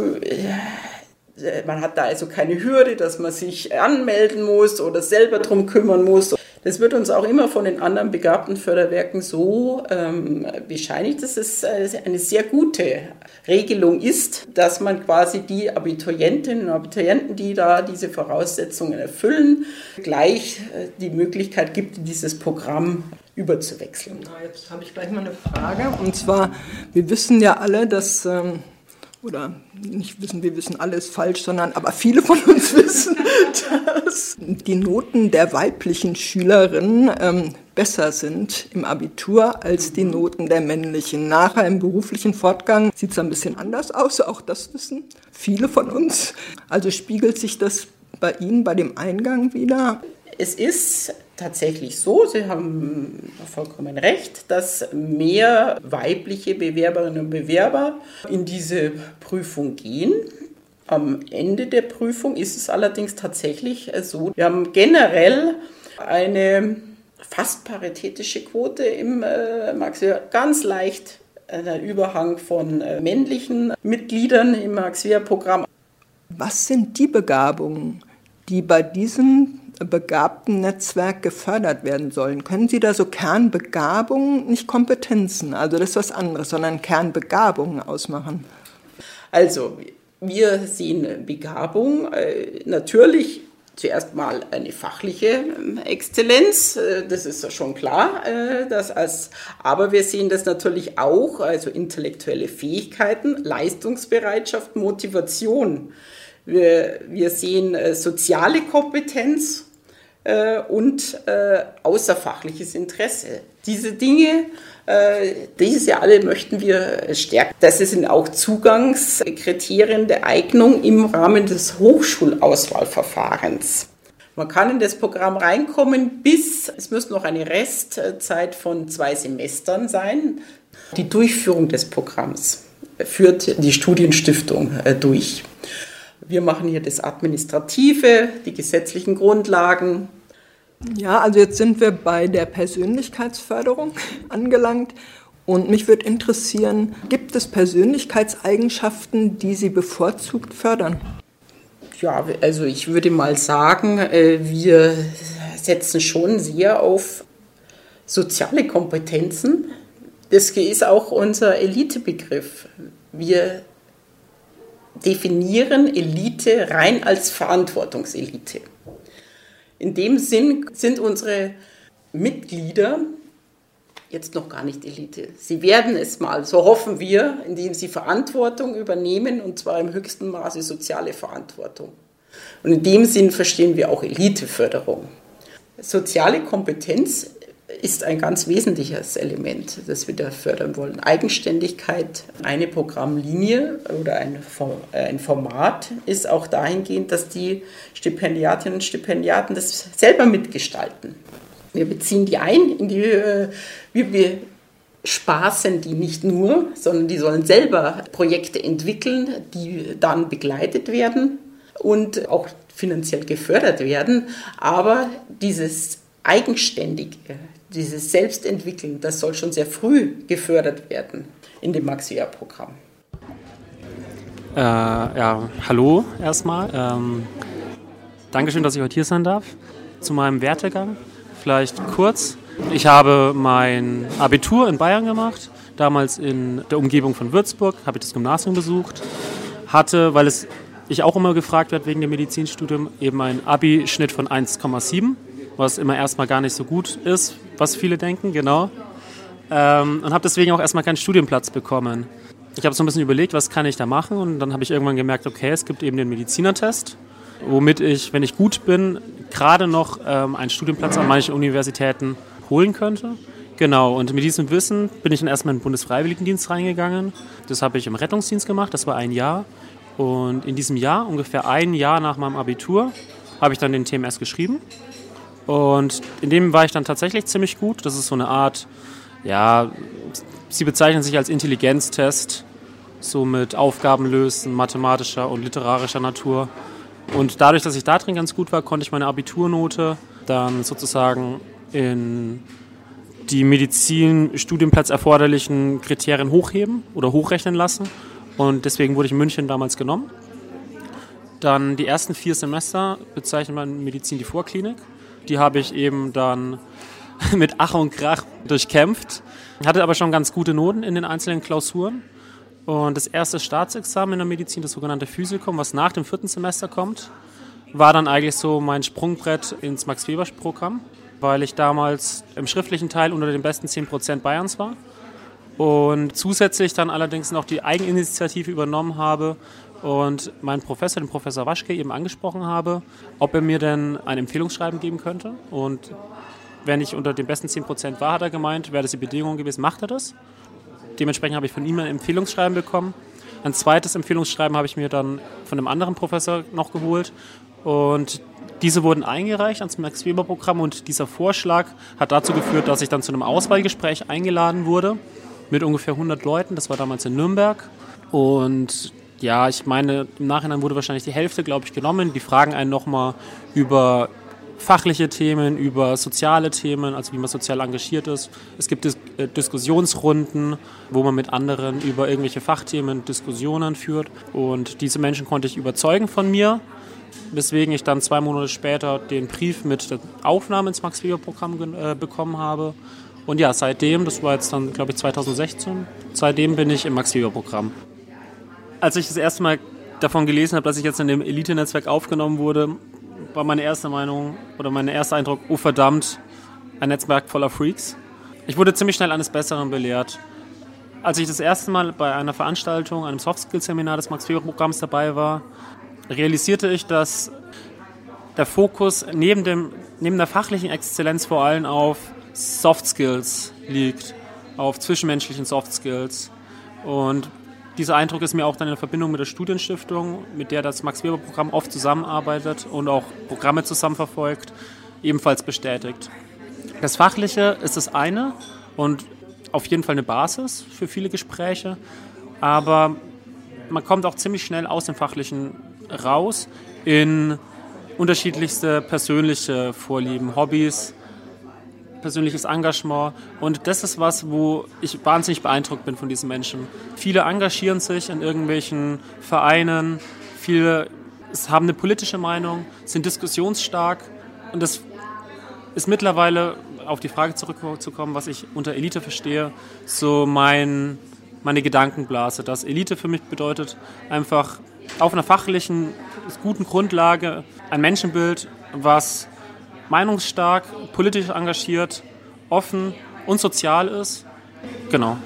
man hat da also keine Hürde, dass man sich anmelden muss oder selber drum kümmern muss. Das wird uns auch immer von den anderen begabten Förderwerken so bescheinigt, dass es eine sehr gute Regelung ist, dass man quasi die Abiturientinnen und Abiturienten, die da diese Voraussetzungen erfüllen, gleich die Möglichkeit gibt, in dieses Programm überzuwechseln. Jetzt habe ich gleich mal eine Frage. Und zwar, wir wissen ja alle, dass... Oder nicht wissen, wir wissen alles falsch, aber viele von uns wissen, dass die Noten der weiblichen Schülerinnen besser sind im Abitur als die Noten der männlichen. Nachher im beruflichen Fortgang sieht es ein bisschen anders aus, auch das wissen viele von uns. Also spiegelt sich das bei Ihnen bei dem Eingang wieder? Es ist tatsächlich so, Sie haben vollkommen recht, dass mehr weibliche Bewerberinnen und Bewerber in diese Prüfung gehen. Am Ende der Prüfung ist es allerdings tatsächlich so, wir haben generell eine fast paritätische Quote im Max-Weber, ganz leicht einen Überhang von männlichen Mitgliedern im Max-Weber-Programm. Was sind die Begabungen, die bei diesem begabten Netzwerk gefördert werden sollen? Können Sie da so Kernbegabungen, nicht Kompetenzen, also das ist was anderes, sondern Kernbegabungen ausmachen? Also, wir sehen Begabung natürlich zuerst mal eine fachliche Exzellenz, das ist schon klar, aber wir sehen das natürlich auch, also intellektuelle Fähigkeiten, Leistungsbereitschaft, Motivation. Wir sehen soziale Kompetenz und außerfachliches Interesse. Diese Dinge, diese alle möchten wir stärken. Das sind auch Zugangskriterien der Eignung im Rahmen des Hochschulauswahlverfahrens. Man kann in das Programm reinkommen es müsste noch eine Restzeit von 2 Semestern sein. Die Durchführung des Programms führt die Studienstiftung durch. Wir machen hier das Administrative, die gesetzlichen Grundlagen. Ja, also jetzt sind wir bei der Persönlichkeitsförderung angelangt. Und mich würde interessieren, gibt es Persönlichkeitseigenschaften, die Sie bevorzugt fördern? Ja, also ich würde mal sagen, wir setzen schon sehr auf soziale Kompetenzen. Das ist auch unser Elitebegriff. Wir definieren Elite rein als Verantwortungselite. In dem Sinn sind unsere Mitglieder jetzt noch gar nicht Elite. Sie werden es mal, so hoffen wir, indem sie Verantwortung übernehmen, und zwar im höchsten Maße soziale Verantwortung. Und in dem Sinn verstehen wir auch Eliteförderung. Soziale Kompetenz ist ein ganz wesentliches Element, das wir da fördern wollen. Eigenständigkeit, eine Programmlinie oder ein Format ist auch dahingehend, dass die Stipendiatinnen und Stipendiaten das selber mitgestalten. Wir beziehen die ein, wir spaßen die nicht nur, sondern die sollen selber Projekte entwickeln, die dann begleitet werden und auch finanziell gefördert werden. Aber dieses Eigenständige, dieses Selbstentwickeln, das soll schon sehr früh gefördert werden in dem Max-Weber-Programm. Hallo erstmal. Dankeschön, dass ich heute hier sein darf. Zu meinem Werdegang vielleicht kurz. Ich habe mein Abitur in Bayern gemacht, damals in der Umgebung von Würzburg, habe ich das Gymnasium besucht, hatte, weil ich auch immer gefragt werde wegen dem Medizinstudium, eben einen Abi-Schnitt von 1,7, was immer erstmal gar nicht so gut ist, was viele denken, genau. Und habe deswegen auch erstmal keinen Studienplatz bekommen. Ich habe so ein bisschen überlegt, was kann ich da machen, und dann habe ich irgendwann gemerkt, okay, es gibt eben den Medizinertest, womit ich, wenn ich gut bin, gerade noch einen Studienplatz an manchen Universitäten holen könnte. Genau, und mit diesem Wissen bin ich dann erstmal in den Bundesfreiwilligendienst reingegangen. Das habe ich im Rettungsdienst gemacht, das war 1 Jahr. Und in diesem Jahr, ungefähr 1 Jahr nach meinem Abitur, habe ich dann den TMS geschrieben. Und in dem war ich dann tatsächlich ziemlich gut. Das ist so eine Art, ja, sie bezeichnen sich als Intelligenztest, so mit Aufgaben lösen, mathematischer und literarischer Natur. Und dadurch, dass ich da drin ganz gut war, konnte ich meine Abiturnote dann sozusagen in die Medizin-Studienplatz erforderlichen Kriterien hochheben oder hochrechnen lassen. Und deswegen wurde ich in München damals genommen. Dann die ersten 4 Semester bezeichnet man Medizin die Vorklinik. Die habe ich eben dann mit Ach und Krach durchkämpft. Hatte aber schon ganz gute Noten in den einzelnen Klausuren. Und das erste Staatsexamen in der Medizin, das sogenannte Physikum, was nach dem 4. Semester kommt, war dann eigentlich so mein Sprungbrett ins Max-Weber-Programm, weil ich damals im schriftlichen Teil unter den besten 10% Bayerns war und zusätzlich dann allerdings noch die Eigeninitiative übernommen habe und meinen Professor, den Professor Waschke, eben angesprochen habe, ob er mir denn ein Empfehlungsschreiben geben könnte. Und wenn ich unter den besten 10% war, hat er gemeint, wäre das die Bedingung gewesen, macht er das. Dementsprechend habe ich von ihm ein Empfehlungsschreiben bekommen. Ein zweites Empfehlungsschreiben habe ich mir dann von einem anderen Professor noch geholt. Und diese wurden eingereicht ans Max-Weber-Programm. Und dieser Vorschlag hat dazu geführt, dass ich dann zu einem Auswahlgespräch eingeladen wurde mit ungefähr 100 Leuten. Das war damals in Nürnberg. Und ja, ich meine, im Nachhinein wurde wahrscheinlich die Hälfte, glaube ich, genommen. Die fragen einen nochmal über fachliche Themen, über soziale Themen, also wie man sozial engagiert ist. Es gibt Diskussionsrunden, wo man mit anderen über irgendwelche Fachthemen Diskussionen führt. Und diese Menschen konnte ich überzeugen von mir, weswegen ich dann 2 Monate später den Brief mit der Aufnahme ins Max-Weber-Programm bekommen habe. Und ja, seitdem, das war jetzt dann, glaube ich, 2016, seitdem bin ich im Max-Weber-Programm. Als ich das erste Mal davon gelesen habe, dass ich jetzt in dem Elite-Netzwerk aufgenommen wurde, war meine erste Meinung oder mein erster Eindruck, oh verdammt, ein Netzwerk voller Freaks. Ich wurde ziemlich schnell eines Besseren belehrt. Als ich das erste Mal bei einer Veranstaltung, einem Soft-Skills-Seminar des Max-Weber-Programms dabei war, realisierte ich, dass der Fokus neben der fachlichen Exzellenz vor allem auf Soft Skills liegt, auf zwischenmenschlichen Soft Skills. Und dieser Eindruck ist mir auch dann in Verbindung mit der Studienstiftung, mit der das Max-Weber-Programm oft zusammenarbeitet und auch Programme zusammen verfolgt, ebenfalls bestätigt. Das Fachliche ist das eine und auf jeden Fall eine Basis für viele Gespräche, aber man kommt auch ziemlich schnell aus dem Fachlichen raus in unterschiedlichste persönliche Vorlieben, Hobbys, persönliches Engagement. Und das ist was, wo ich wahnsinnig beeindruckt bin von diesen Menschen. Viele engagieren sich in irgendwelchen Vereinen, viele haben eine politische Meinung, sind diskussionsstark. Und das ist mittlerweile, auf die Frage zurückzukommen, was ich unter Elite verstehe, so meine Gedankenblase. Dass Elite für mich bedeutet, einfach auf einer fachlichen, guten Grundlage ein Menschenbild, was meinungsstark, politisch engagiert, offen und sozial ist. Genau.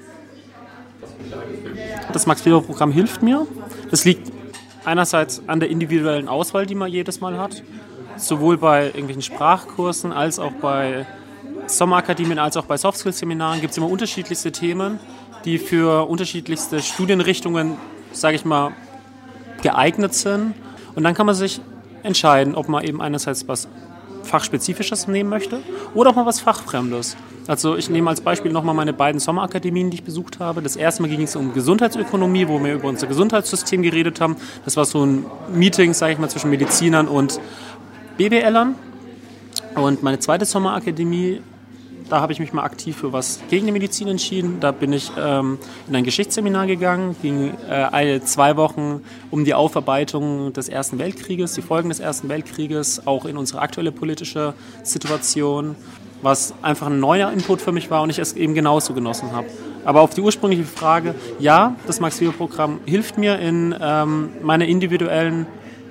Das Max-Weber-Programm hilft mir. Das liegt einerseits an der individuellen Auswahl, die man jedes Mal hat. Sowohl bei irgendwelchen Sprachkursen als auch bei Sommerakademien als auch bei Soft-Skills-Seminaren gibt es immer unterschiedlichste Themen, die für unterschiedlichste Studienrichtungen, sage ich mal, geeignet sind. Und dann kann man sich entscheiden, ob man eben einerseits was Fachspezifisches nehmen möchte oder auch mal was Fachfremdes. Also ich nehme als Beispiel nochmal meine beiden Sommerakademien, die ich besucht habe. Das erste Mal ging es um Gesundheitsökonomie, wo wir über unser Gesundheitssystem geredet haben. Das war so ein Meeting, sage ich mal, zwischen Medizinern und BWLern. Und meine zweite Sommerakademie, da habe ich mich mal aktiv für was gegen die Medizin entschieden. Da bin ich in ein Geschichtsseminar gegangen, ging 2 Wochen um die Aufarbeitung des Ersten Weltkrieges, die Folgen des Ersten Weltkrieges, auch in unsere aktuelle politische Situation, was einfach ein neuer Input für mich war und ich es eben genauso genossen habe. Aber auf die ursprüngliche Frage, ja, das Max-Weber-Programm hilft mir in meiner individuellen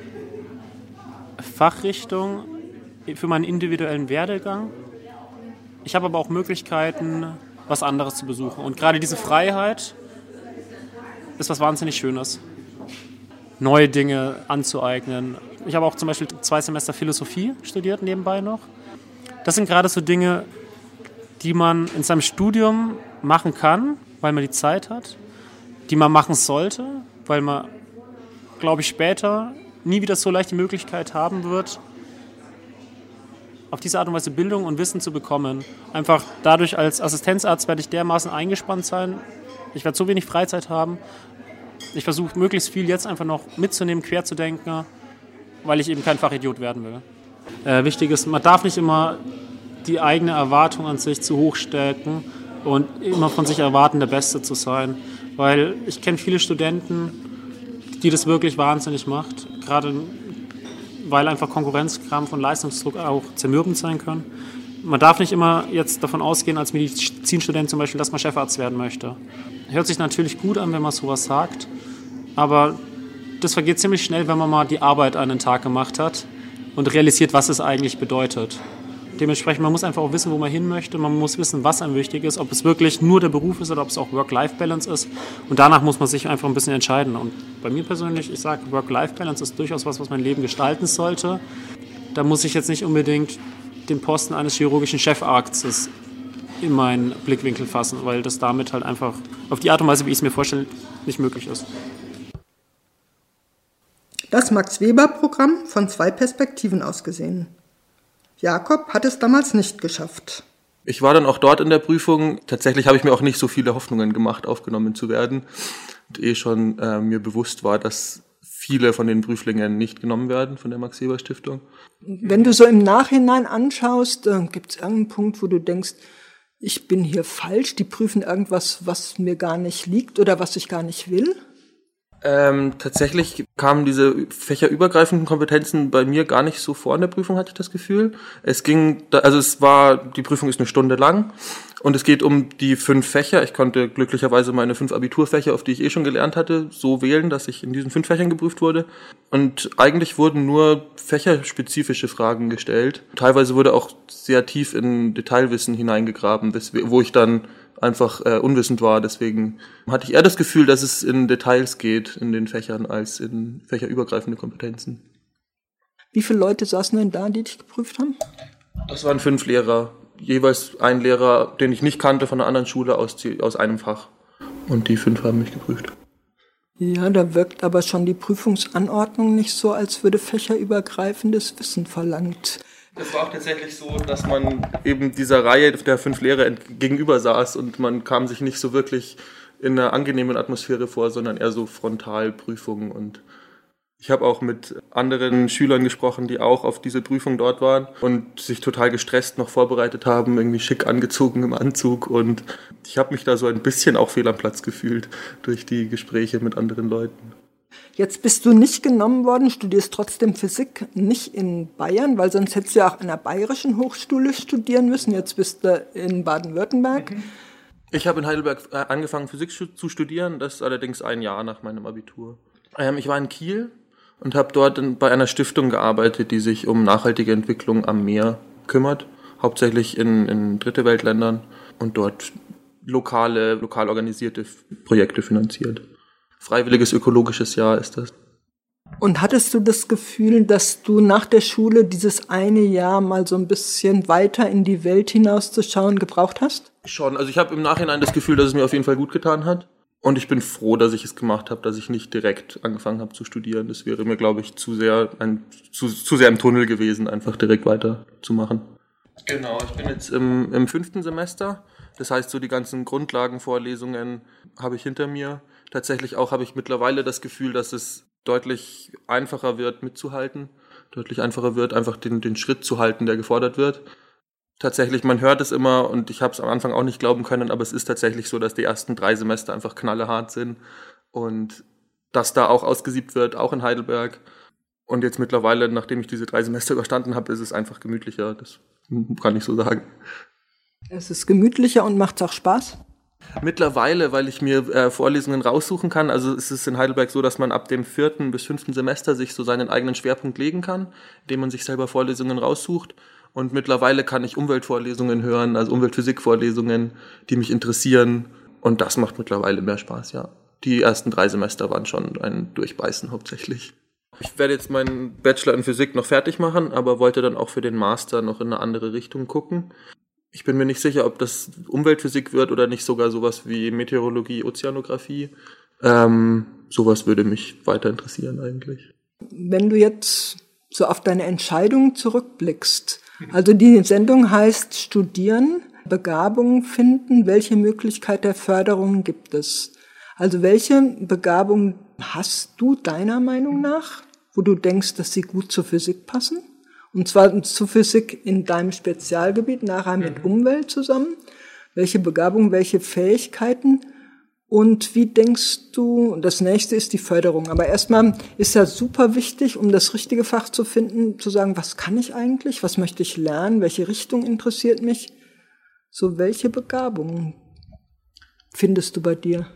Fachrichtung, für meinen individuellen Werdegang. Ich habe aber auch Möglichkeiten, was anderes zu besuchen. Und gerade diese Freiheit ist was wahnsinnig Schönes, neue Dinge anzueignen. Ich habe auch zum Beispiel 2 Semester Philosophie studiert nebenbei noch. Das sind gerade so Dinge, die man in seinem Studium machen kann, weil man die Zeit hat, die man machen sollte, weil man, glaube ich, später nie wieder so leicht die Möglichkeit haben wird, auf diese Art und Weise Bildung und Wissen zu bekommen. Einfach dadurch, als Assistenzarzt werde ich dermaßen eingespannt sein. Ich werde so wenig Freizeit haben. Ich versuche möglichst viel jetzt einfach noch mitzunehmen, quer zu denken, weil ich eben kein Fachidiot werden will. Wichtig ist, man darf nicht immer die eigene Erwartung an sich zu hoch stecken und immer von sich erwarten, der Beste zu sein. Weil ich kenne viele Studenten, die das wirklich wahnsinnig macht. Gerade weil einfach Konkurrenzkampf und Leistungsdruck auch zermürbend sein können. Man darf nicht immer jetzt davon ausgehen, als Medizinstudent zum Beispiel, dass man Chefarzt werden möchte. Hört sich natürlich gut an, wenn man sowas sagt, aber das vergeht ziemlich schnell, wenn man mal die Arbeit an den Tag gemacht hat und realisiert, was es eigentlich bedeutet. Dementsprechend, man muss einfach auch wissen, wo man hin möchte. Man muss wissen, was einem wichtig ist, ob es wirklich nur der Beruf ist oder ob es auch Work-Life-Balance ist. Und danach muss man sich einfach ein bisschen entscheiden. Und bei mir persönlich, ich sage, Work-Life-Balance ist durchaus was mein Leben gestalten sollte. Da muss ich jetzt nicht unbedingt den Posten eines chirurgischen Chefarztes in meinen Blickwinkel fassen, weil das damit halt einfach auf die Art und Weise, wie ich es mir vorstelle, nicht möglich ist. Das Max-Weber-Programm von 2 Perspektiven aus gesehen. Jakob hat es damals nicht geschafft. Ich war dann auch dort in der Prüfung. Tatsächlich habe ich mir auch nicht so viele Hoffnungen gemacht, aufgenommen zu werden. Und schon mir bewusst war, dass viele von den Prüflingen nicht genommen werden von der Max-Weber-Stiftung. Wenn du so im Nachhinein anschaust, gibt es irgendeinen Punkt, wo du denkst, ich bin hier falsch, die prüfen irgendwas, was mir gar nicht liegt oder was ich gar nicht will? Tatsächlich kamen diese fächerübergreifenden Kompetenzen bei mir gar nicht so vor in der Prüfung, hatte ich das Gefühl. Die Prüfung ist 1 Stunde lang und es geht um die 5 Fächer. Ich konnte glücklicherweise meine 5 Abiturfächer, auf die ich schon gelernt hatte, so wählen, dass ich in diesen 5 Fächern geprüft wurde. Und eigentlich wurden nur fächerspezifische Fragen gestellt. Teilweise wurde auch sehr tief in Detailwissen hineingegraben, wo ich dann einfach unwissend war. Deswegen hatte ich eher das Gefühl, dass es in Details geht in den Fächern als in fächerübergreifende Kompetenzen. Wie viele Leute saßen denn da, die dich geprüft haben? Das waren 5 Lehrer. Jeweils ein Lehrer, den ich nicht kannte von einer anderen Schule aus einem Fach. Und die 5 haben mich geprüft. Ja, da wirkt aber schon die Prüfungsanordnung nicht so, als würde fächerübergreifendes Wissen verlangt. Es war auch tatsächlich so, dass man eben dieser Reihe der 5 Lehrer gegenüber saß und man kam sich nicht so wirklich in einer angenehmen Atmosphäre vor, sondern eher so Frontalprüfungen. Und ich habe auch mit anderen Schülern gesprochen, die auch auf diese Prüfung dort waren und sich total gestresst noch vorbereitet haben, irgendwie schick angezogen im Anzug. Und ich habe mich da so ein bisschen auch fehl am Platz gefühlt durch die Gespräche mit anderen Leuten. Jetzt bist du nicht genommen worden, studierst trotzdem Physik nicht in Bayern, weil sonst hättest du ja auch an einer bayerischen Hochschule studieren müssen. Jetzt bist du in Baden-Württemberg. Ich habe in Heidelberg angefangen, Physik zu studieren, das allerdings ein Jahr nach meinem Abitur. Ich war in Kiel und habe dort bei einer Stiftung gearbeitet, die sich um nachhaltige Entwicklung am Meer kümmert, hauptsächlich in Dritte Weltländern und dort lokal organisierte Projekte finanziert. Freiwilliges ökologisches Jahr ist das. Und hattest du das Gefühl, dass du nach der Schule dieses eine Jahr mal so ein bisschen weiter in die Welt hinauszuschauen gebraucht hast? Schon, also ich habe im Nachhinein das Gefühl, dass es mir auf jeden Fall gut getan hat. Und ich bin froh, dass ich es gemacht habe, dass ich nicht direkt angefangen habe zu studieren. Das wäre mir, glaube ich, zu sehr im Tunnel gewesen, einfach direkt weiterzumachen. Genau, ich bin jetzt im 5. Semester. Das heißt, so die ganzen Grundlagenvorlesungen habe ich hinter mir. Tatsächlich auch habe ich mittlerweile das Gefühl, dass es deutlich einfacher wird, mitzuhalten. Deutlich einfacher wird, einfach den Schritt zu halten, der gefordert wird. Tatsächlich, man hört es immer und ich habe es am Anfang auch nicht glauben können, aber es ist tatsächlich so, dass die ersten 3 Semester einfach knallehart sind und dass da auch ausgesiebt wird, auch in Heidelberg. Und jetzt mittlerweile, nachdem ich diese 3 Semester überstanden habe, ist es einfach gemütlicher. Das kann ich so sagen. Es ist gemütlicher und macht auch Spaß? Mittlerweile, weil ich mir Vorlesungen raussuchen kann. Also es ist in Heidelberg so, dass man ab dem 4. bis 5. Semester sich so seinen eigenen Schwerpunkt legen kann, indem man sich selber Vorlesungen raussucht. Und mittlerweile kann ich Umweltvorlesungen hören, also Umweltphysikvorlesungen, die mich interessieren. Und das macht mittlerweile mehr Spaß, ja. Die ersten 3 Semester waren schon ein Durchbeißen hauptsächlich. Ich werde jetzt meinen Bachelor in Physik noch fertig machen, aber wollte dann auch für den Master noch in eine andere Richtung gucken. Ich bin mir nicht sicher, ob das Umweltphysik wird oder nicht sogar sowas wie Meteorologie, Ozeanographie. Sowas würde mich weiter interessieren eigentlich. Wenn du jetzt so auf deine Entscheidung zurückblickst, also die Sendung heißt Studieren, Begabungen finden, welche Möglichkeit der Förderung gibt es? Also welche Begabungen hast du deiner Meinung nach, wo du denkst, dass sie gut zur Physik passen? Und zwar zur Physik in deinem Spezialgebiet, nachher mit Umwelt zusammen. Welche Begabungen, welche Fähigkeiten? Und wie denkst du, das nächste ist die Förderung. Aber erstmal ist ja super wichtig, um das richtige Fach zu finden, zu sagen, was kann ich eigentlich? Was möchte ich lernen? Welche Richtung interessiert mich? So, welche Begabungen findest du bei dir?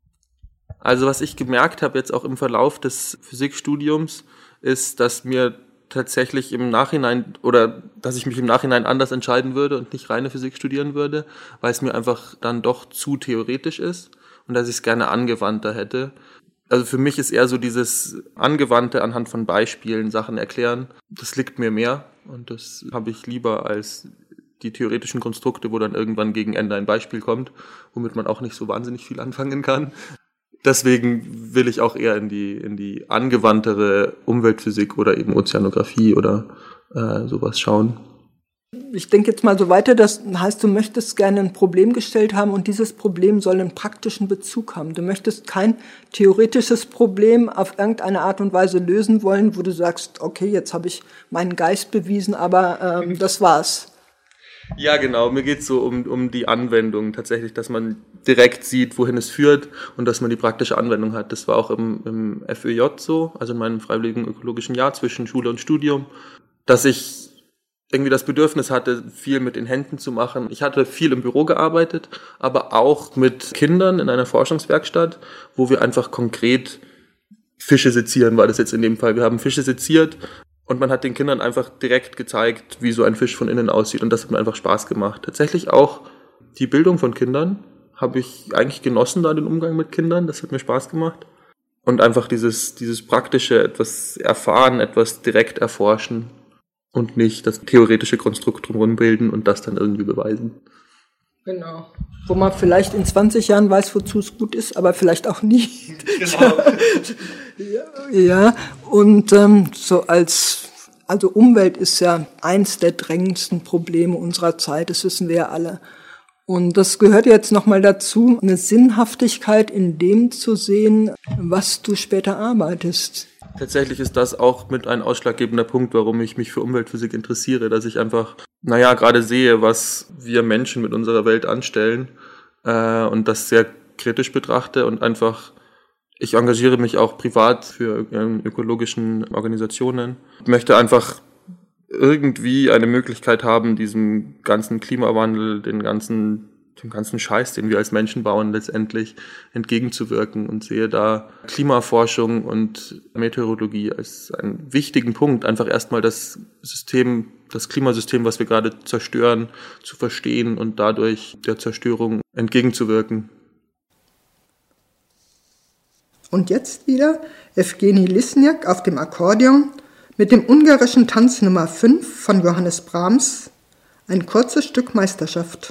Also was ich gemerkt habe jetzt auch im Verlauf des Physikstudiums, ist, dass mir tatsächlich im Nachhinein oder dass ich mich im Nachhinein anders entscheiden würde und nicht reine Physik studieren würde, weil es mir einfach dann doch zu theoretisch ist und dass ich es gerne angewandter hätte. Also für mich ist eher so dieses Angewandte anhand von Beispielen Sachen erklären, das liegt mir mehr und das habe ich lieber als die theoretischen Konstrukte, wo dann irgendwann gegen Ende ein Beispiel kommt, womit man auch nicht so wahnsinnig viel anfangen kann. Deswegen will ich auch eher in die angewandtere Umweltphysik oder eben Ozeanographie oder sowas schauen. Ich denke jetzt mal so weiter, das heißt, du möchtest gerne ein Problem gestellt haben und dieses Problem soll einen praktischen Bezug haben. Du möchtest kein theoretisches Problem auf irgendeine Art und Weise lösen wollen, wo du sagst, okay, jetzt habe ich meinen Geist bewiesen, aber das war's. Ja, genau. Mir geht's so um die Anwendung tatsächlich, dass man direkt sieht, wohin es führt und dass man die praktische Anwendung hat. Das war auch im FÖJ so, also in meinem freiwilligen ökologischen Jahr zwischen Schule und Studium, dass ich irgendwie das Bedürfnis hatte, viel mit den Händen zu machen. Ich hatte viel im Büro gearbeitet, aber auch mit Kindern in einer Forschungswerkstatt, wo wir einfach konkret Fische sezieren, war das jetzt in dem Fall. Wir haben Fische seziert und man hat den Kindern einfach direkt gezeigt, wie so ein Fisch von innen aussieht und das hat mir einfach Spaß gemacht. Tatsächlich auch die Bildung von Kindern habe ich eigentlich genossen, da den Umgang mit Kindern. Das hat mir Spaß gemacht. Und einfach dieses praktische, etwas erfahren, etwas direkt erforschen und nicht das theoretische Konstrukt drumherum bilden und das dann irgendwie beweisen. Genau. Wo man vielleicht in 20 Jahren weiß, wozu es gut ist, aber vielleicht auch nicht. Genau. Ja, und also Umwelt ist ja eins der drängendsten Probleme unserer Zeit, das wissen wir ja alle. Und das gehört jetzt nochmal dazu, eine Sinnhaftigkeit in dem zu sehen, was du später arbeitest. Tatsächlich ist das auch mit ein ausschlaggebender Punkt, warum ich mich für Umweltphysik interessiere, dass ich einfach, gerade sehe, was wir Menschen mit unserer Welt anstellen und das sehr kritisch betrachte und einfach, ich engagiere mich auch privat für ökologischen Organisationen. Ich möchte einfach irgendwie eine Möglichkeit haben, diesem ganzen Klimawandel, dem ganzen Scheiß, den wir als Menschen bauen, letztendlich entgegenzuwirken und sehe da Klimaforschung und Meteorologie als einen wichtigen Punkt, einfach erstmal das Klimasystem, was wir gerade zerstören, zu verstehen und dadurch der Zerstörung entgegenzuwirken. Und jetzt wieder Evgeny Lisniak auf dem Akkordeon mit dem ungarischen Tanz Nummer 5 von Johannes Brahms, ein kurzes Stück Meisterschaft.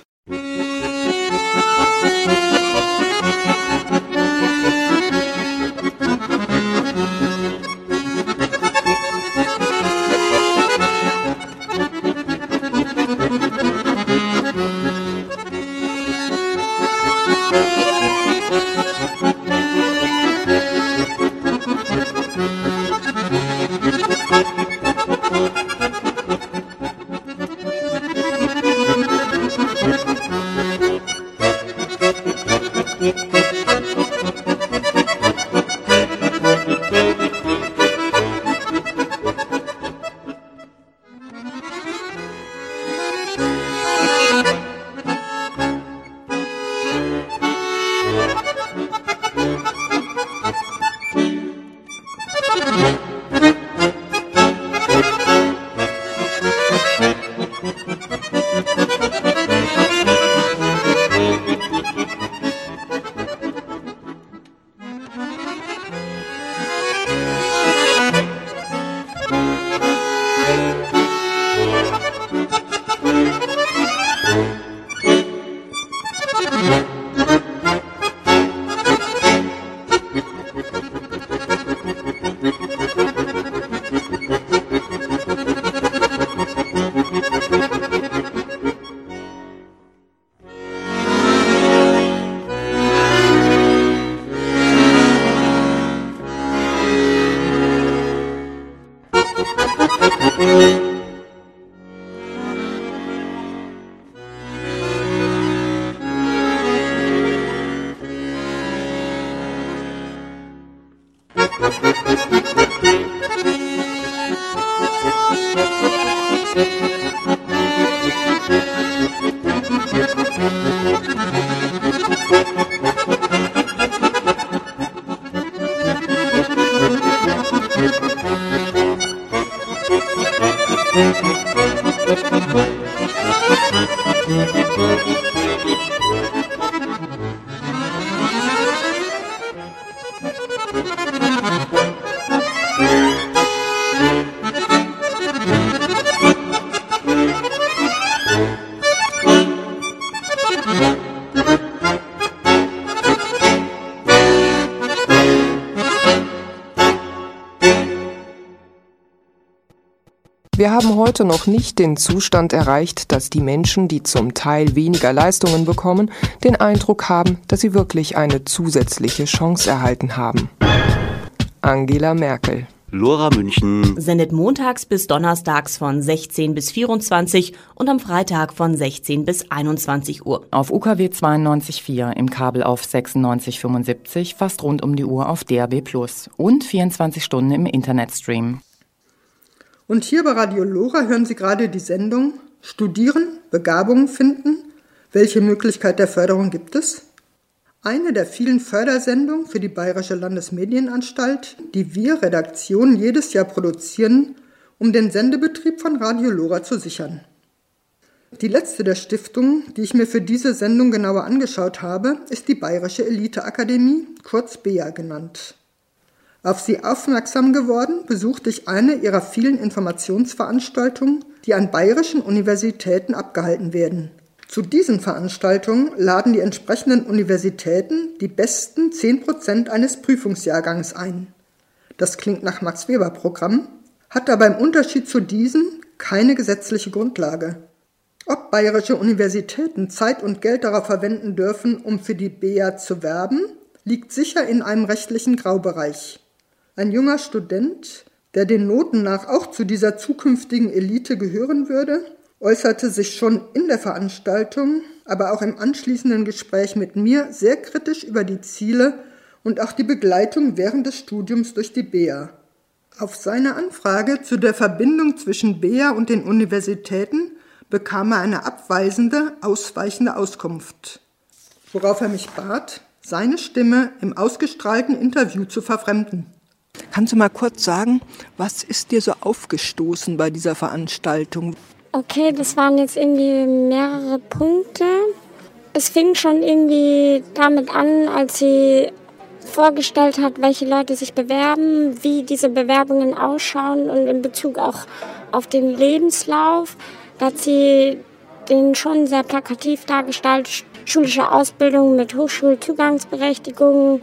Wir haben heute noch nicht den Zustand erreicht, dass die Menschen, die zum Teil weniger Leistungen bekommen, den Eindruck haben, dass sie wirklich eine zusätzliche Chance erhalten haben. Angela Merkel. Lora München Sendet montags bis donnerstags von 16 bis 24 und am Freitag von 16 bis 21 Uhr. Auf UKW 92.4 im Kabel auf 96.75, fast rund um die Uhr auf DAB+ und 24 Stunden im Internetstream. Und hier bei Radio Lora hören Sie gerade die Sendung Studieren, Begabungen finden. Welche Möglichkeit der Förderung gibt es? Eine der vielen Fördersendungen für die Bayerische Landesmedienanstalt, die wir Redaktionen jedes Jahr produzieren, um den Sendebetrieb von Radio Lora zu sichern. Die letzte der Stiftungen, die ich mir für diese Sendung genauer angeschaut habe, ist die Bayerische Eliteakademie, kurz BEA genannt. Auf sie aufmerksam geworden, besuchte ich eine ihrer vielen Informationsveranstaltungen, die an bayerischen Universitäten abgehalten werden. Zu diesen Veranstaltungen laden die entsprechenden Universitäten die besten 10% eines Prüfungsjahrgangs ein. Das klingt nach Max-Weber-Programm, hat aber im Unterschied zu diesen keine gesetzliche Grundlage. Ob bayerische Universitäten Zeit und Geld darauf verwenden dürfen, um für die BEA zu werben, liegt sicher in einem rechtlichen Graubereich. Ein junger Student, der den Noten nach auch zu dieser zukünftigen Elite gehören würde, äußerte sich schon in der Veranstaltung, aber auch im anschließenden Gespräch mit mir sehr kritisch über die Ziele und auch die Begleitung während des Studiums durch die BEA. Auf seine Anfrage zu der Verbindung zwischen BEA und den Universitäten bekam er eine abweisende, ausweichende Auskunft, worauf er mich bat, seine Stimme im ausgestrahlten Interview zu verfremden. Kannst du mal kurz sagen, was ist dir so aufgestoßen bei dieser Veranstaltung? Okay, das waren jetzt irgendwie mehrere Punkte. Es fing schon irgendwie damit an, als sie vorgestellt hat, welche Leute sich bewerben, wie diese Bewerbungen ausschauen und in Bezug auch auf den Lebenslauf. Da hat sie den schon sehr plakativ dargestellt, schulische Ausbildung mit Hochschulzugangsberechtigung,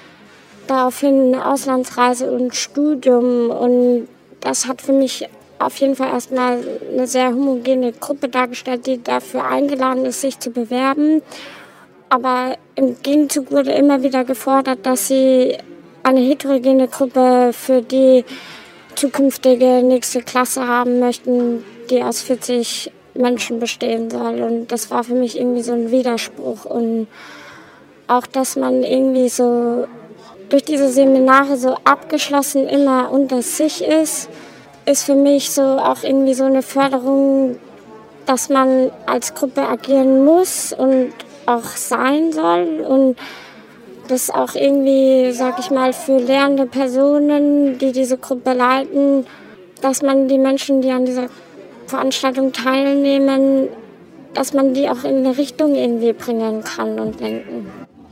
daraufhin Auslandsreise und Studium. Und das hat für mich auf jeden Fall erstmal eine sehr homogene Gruppe dargestellt, die dafür eingeladen ist, sich zu bewerben. Aber im Gegenzug wurde immer wieder gefordert, dass sie eine heterogene Gruppe für die zukünftige nächste Klasse haben möchten, die aus 40 Menschen bestehen soll. Und das war für mich irgendwie so ein Widerspruch. Und auch, dass man irgendwie so durch diese Seminare so abgeschlossen immer unter sich ist für mich so auch irgendwie so eine Förderung, dass man als Gruppe agieren muss und auch sein soll. Und das auch irgendwie, sag ich mal, für lehrende Personen, die diese Gruppe leiten, dass man die Menschen, die an dieser Veranstaltung teilnehmen, dass man die auch in eine Richtung irgendwie bringen kann und lenken.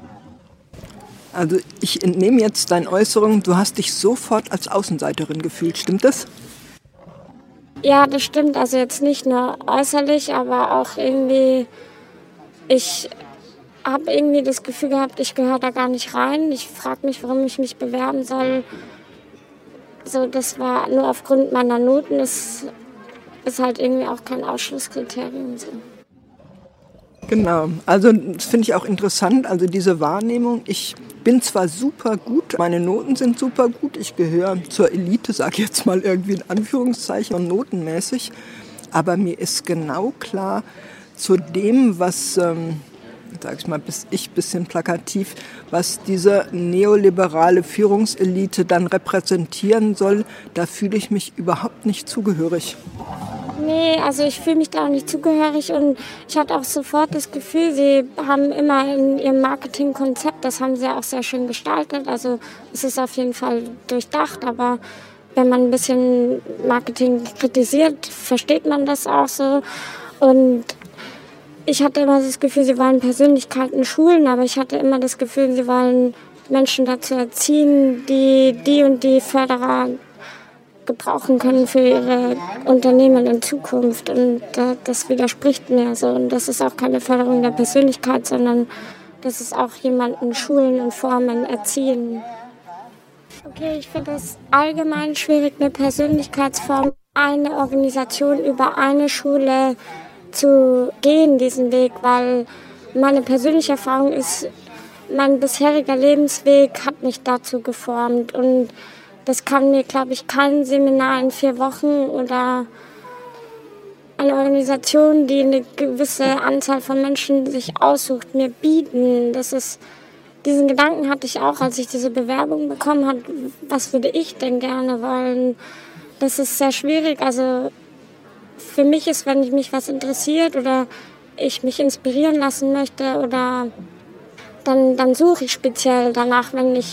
Also ich entnehme jetzt deinen Äußerungen, du hast dich sofort als Außenseiterin gefühlt, stimmt das? Ja, das stimmt. Also jetzt nicht nur äußerlich, aber auch irgendwie, ich habe irgendwie das Gefühl gehabt, ich gehöre da gar nicht rein. Ich frage mich, warum ich mich bewerben soll. So, das war nur aufgrund meiner Noten. Das ist halt irgendwie auch kein Ausschlusskriterium. So. Genau, also das finde ich auch interessant, also diese Wahrnehmung, ich bin zwar super gut, meine Noten sind super gut, ich gehöre zur Elite, sage ich jetzt mal irgendwie in Anführungszeichen und notenmäßig, aber mir ist genau klar, zu dem, was, sage ich mal, bisschen plakativ, was diese neoliberale Führungselite dann repräsentieren soll, da fühle ich mich überhaupt nicht zugehörig. Nee, also ich fühle mich da auch nicht zugehörig und ich hatte auch sofort das Gefühl, sie haben immer in ihrem Marketingkonzept, das haben sie auch sehr schön gestaltet, also es ist auf jeden Fall durchdacht, aber wenn man ein bisschen Marketing kritisiert, versteht man das auch so. Und ich hatte immer das Gefühl, sie wollen Persönlichkeiten schulen, aber ich hatte immer das Gefühl, sie wollen Menschen dazu erziehen, die und die Förderer gebrauchen können für ihre Unternehmen in Zukunft. Und das widerspricht mir so. Und das ist auch keine Förderung der Persönlichkeit, sondern das ist auch jemanden schulen und formen, erziehen. Okay, ich finde es allgemein schwierig, eine Persönlichkeitsform, eine Organisation über eine Schule zu gehen, diesen Weg, weil meine persönliche Erfahrung ist, mein bisheriger Lebensweg hat mich dazu geformt und das kann mir, glaube ich, kein Seminar in 4 Wochen oder eine Organisation, die eine gewisse Anzahl von Menschen sich aussucht, mir bieten. Diesen Gedanken hatte ich auch, als ich diese Bewerbung bekommen habe. Was würde ich denn gerne wollen? Das ist sehr schwierig. Also für mich ist, wenn mich was interessiert oder ich mich inspirieren lassen möchte, oder dann suche ich speziell danach, wenn ich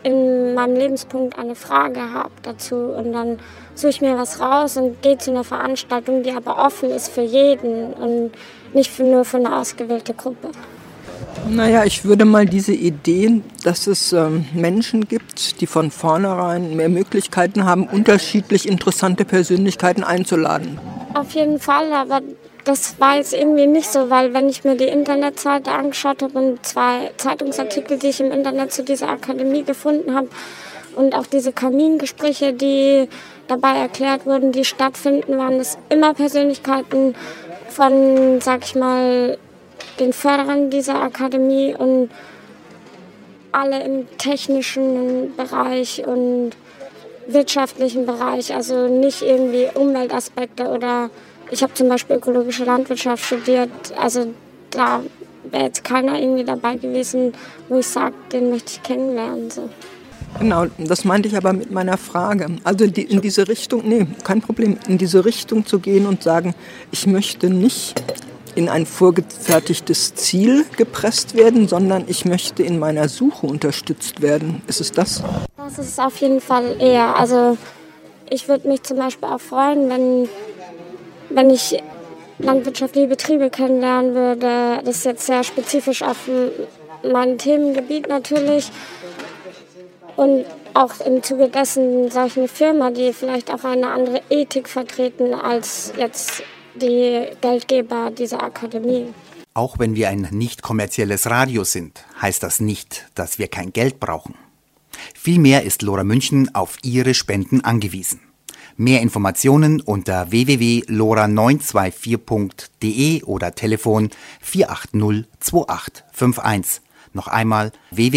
in meinem Lebenspunkt eine Frage habe dazu und dann suche ich mir was raus und gehe zu einer Veranstaltung, die aber offen ist für jeden und nicht nur für eine ausgewählte Gruppe. Naja, ich würde mal diese Idee, dass es Menschen gibt, die von vornherein mehr Möglichkeiten haben, unterschiedlich interessante Persönlichkeiten einzuladen. Auf jeden Fall, aber das war jetzt irgendwie nicht so, weil wenn ich mir die Internetseite angeschaut habe und 2 Zeitungsartikel, die ich im Internet zu dieser Akademie gefunden habe und auch diese Kamingespräche, die dabei erklärt wurden, die stattfinden, waren es immer Persönlichkeiten von, sag ich mal, den Förderern dieser Akademie und alle im technischen Bereich und wirtschaftlichen Bereich, also nicht irgendwie Umweltaspekte oder ich habe zum Beispiel ökologische Landwirtschaft studiert, also da wäre jetzt keiner irgendwie dabei gewesen, wo ich sage, den möchte ich kennenlernen. So. Genau, das meinte ich aber mit meiner Frage. Also in diese Richtung, nee, kein Problem, in diese Richtung zu gehen und sagen, ich möchte nicht in ein vorgefertigtes Ziel gepresst werden, sondern ich möchte in meiner Suche unterstützt werden. Ist es das? Das ist auf jeden Fall eher. Also ich würde mich zum Beispiel auch freuen, wenn ich landwirtschaftliche Betriebe kennenlernen würde. Das ist jetzt sehr spezifisch auf mein Themengebiet natürlich. Und auch im Zuge dessen solche Firma, die vielleicht auch eine andere Ethik vertreten als jetzt die Geldgeber dieser Akademie. Auch wenn wir ein nicht kommerzielles Radio sind, heißt das nicht, dass wir kein Geld brauchen. Vielmehr ist Lora München auf Ihre Spenden angewiesen. Mehr Informationen unter www.lora924.de oder Telefon 480 2851. Noch einmal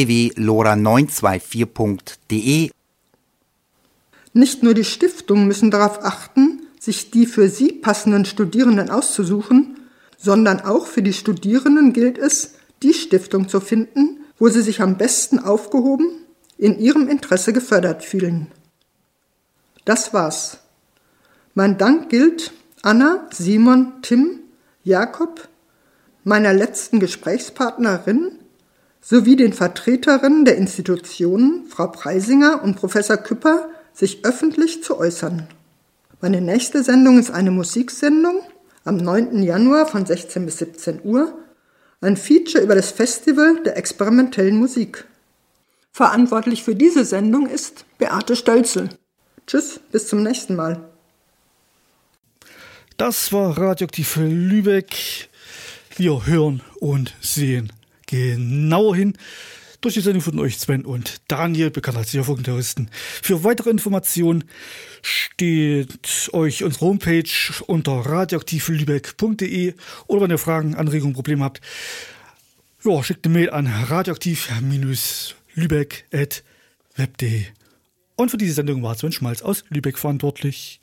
www.lora924.de. Nicht nur die Stiftungen müssen darauf achten, sich die für sie passenden Studierenden auszusuchen, sondern auch für die Studierenden gilt es, die Stiftung zu finden, wo sie sich am besten aufgehoben, in ihrem Interesse gefördert fühlen. Das war's. Mein Dank gilt Anna, Simon, Tim, Jakob, meiner letzten Gesprächspartnerin sowie den Vertreterinnen der Institutionen, Frau Preisinger und Professor Küpper, sich öffentlich zu äußern. Meine nächste Sendung ist eine Musiksendung am 9. Januar von 16 bis 17 Uhr, ein Feature über das Festival der experimentellen Musik. Verantwortlich für diese Sendung ist Beate Stölzel. Tschüss, bis zum nächsten Mal. Das war Radioaktiv Lübeck. Wir hören und sehen genauer hin. Durch die Sendung von euch Sven und Daniel, bekannt als die Terroristen. Für weitere Informationen steht euch unsere Homepage unter radioaktivlübeck.de oder wenn ihr Fragen, Anregungen, Probleme habt, ja, schickt eine Mail an radioaktiv-lübeck@web.de. Und für diese Sendung war Sven Schmalz aus Lübeck verantwortlich.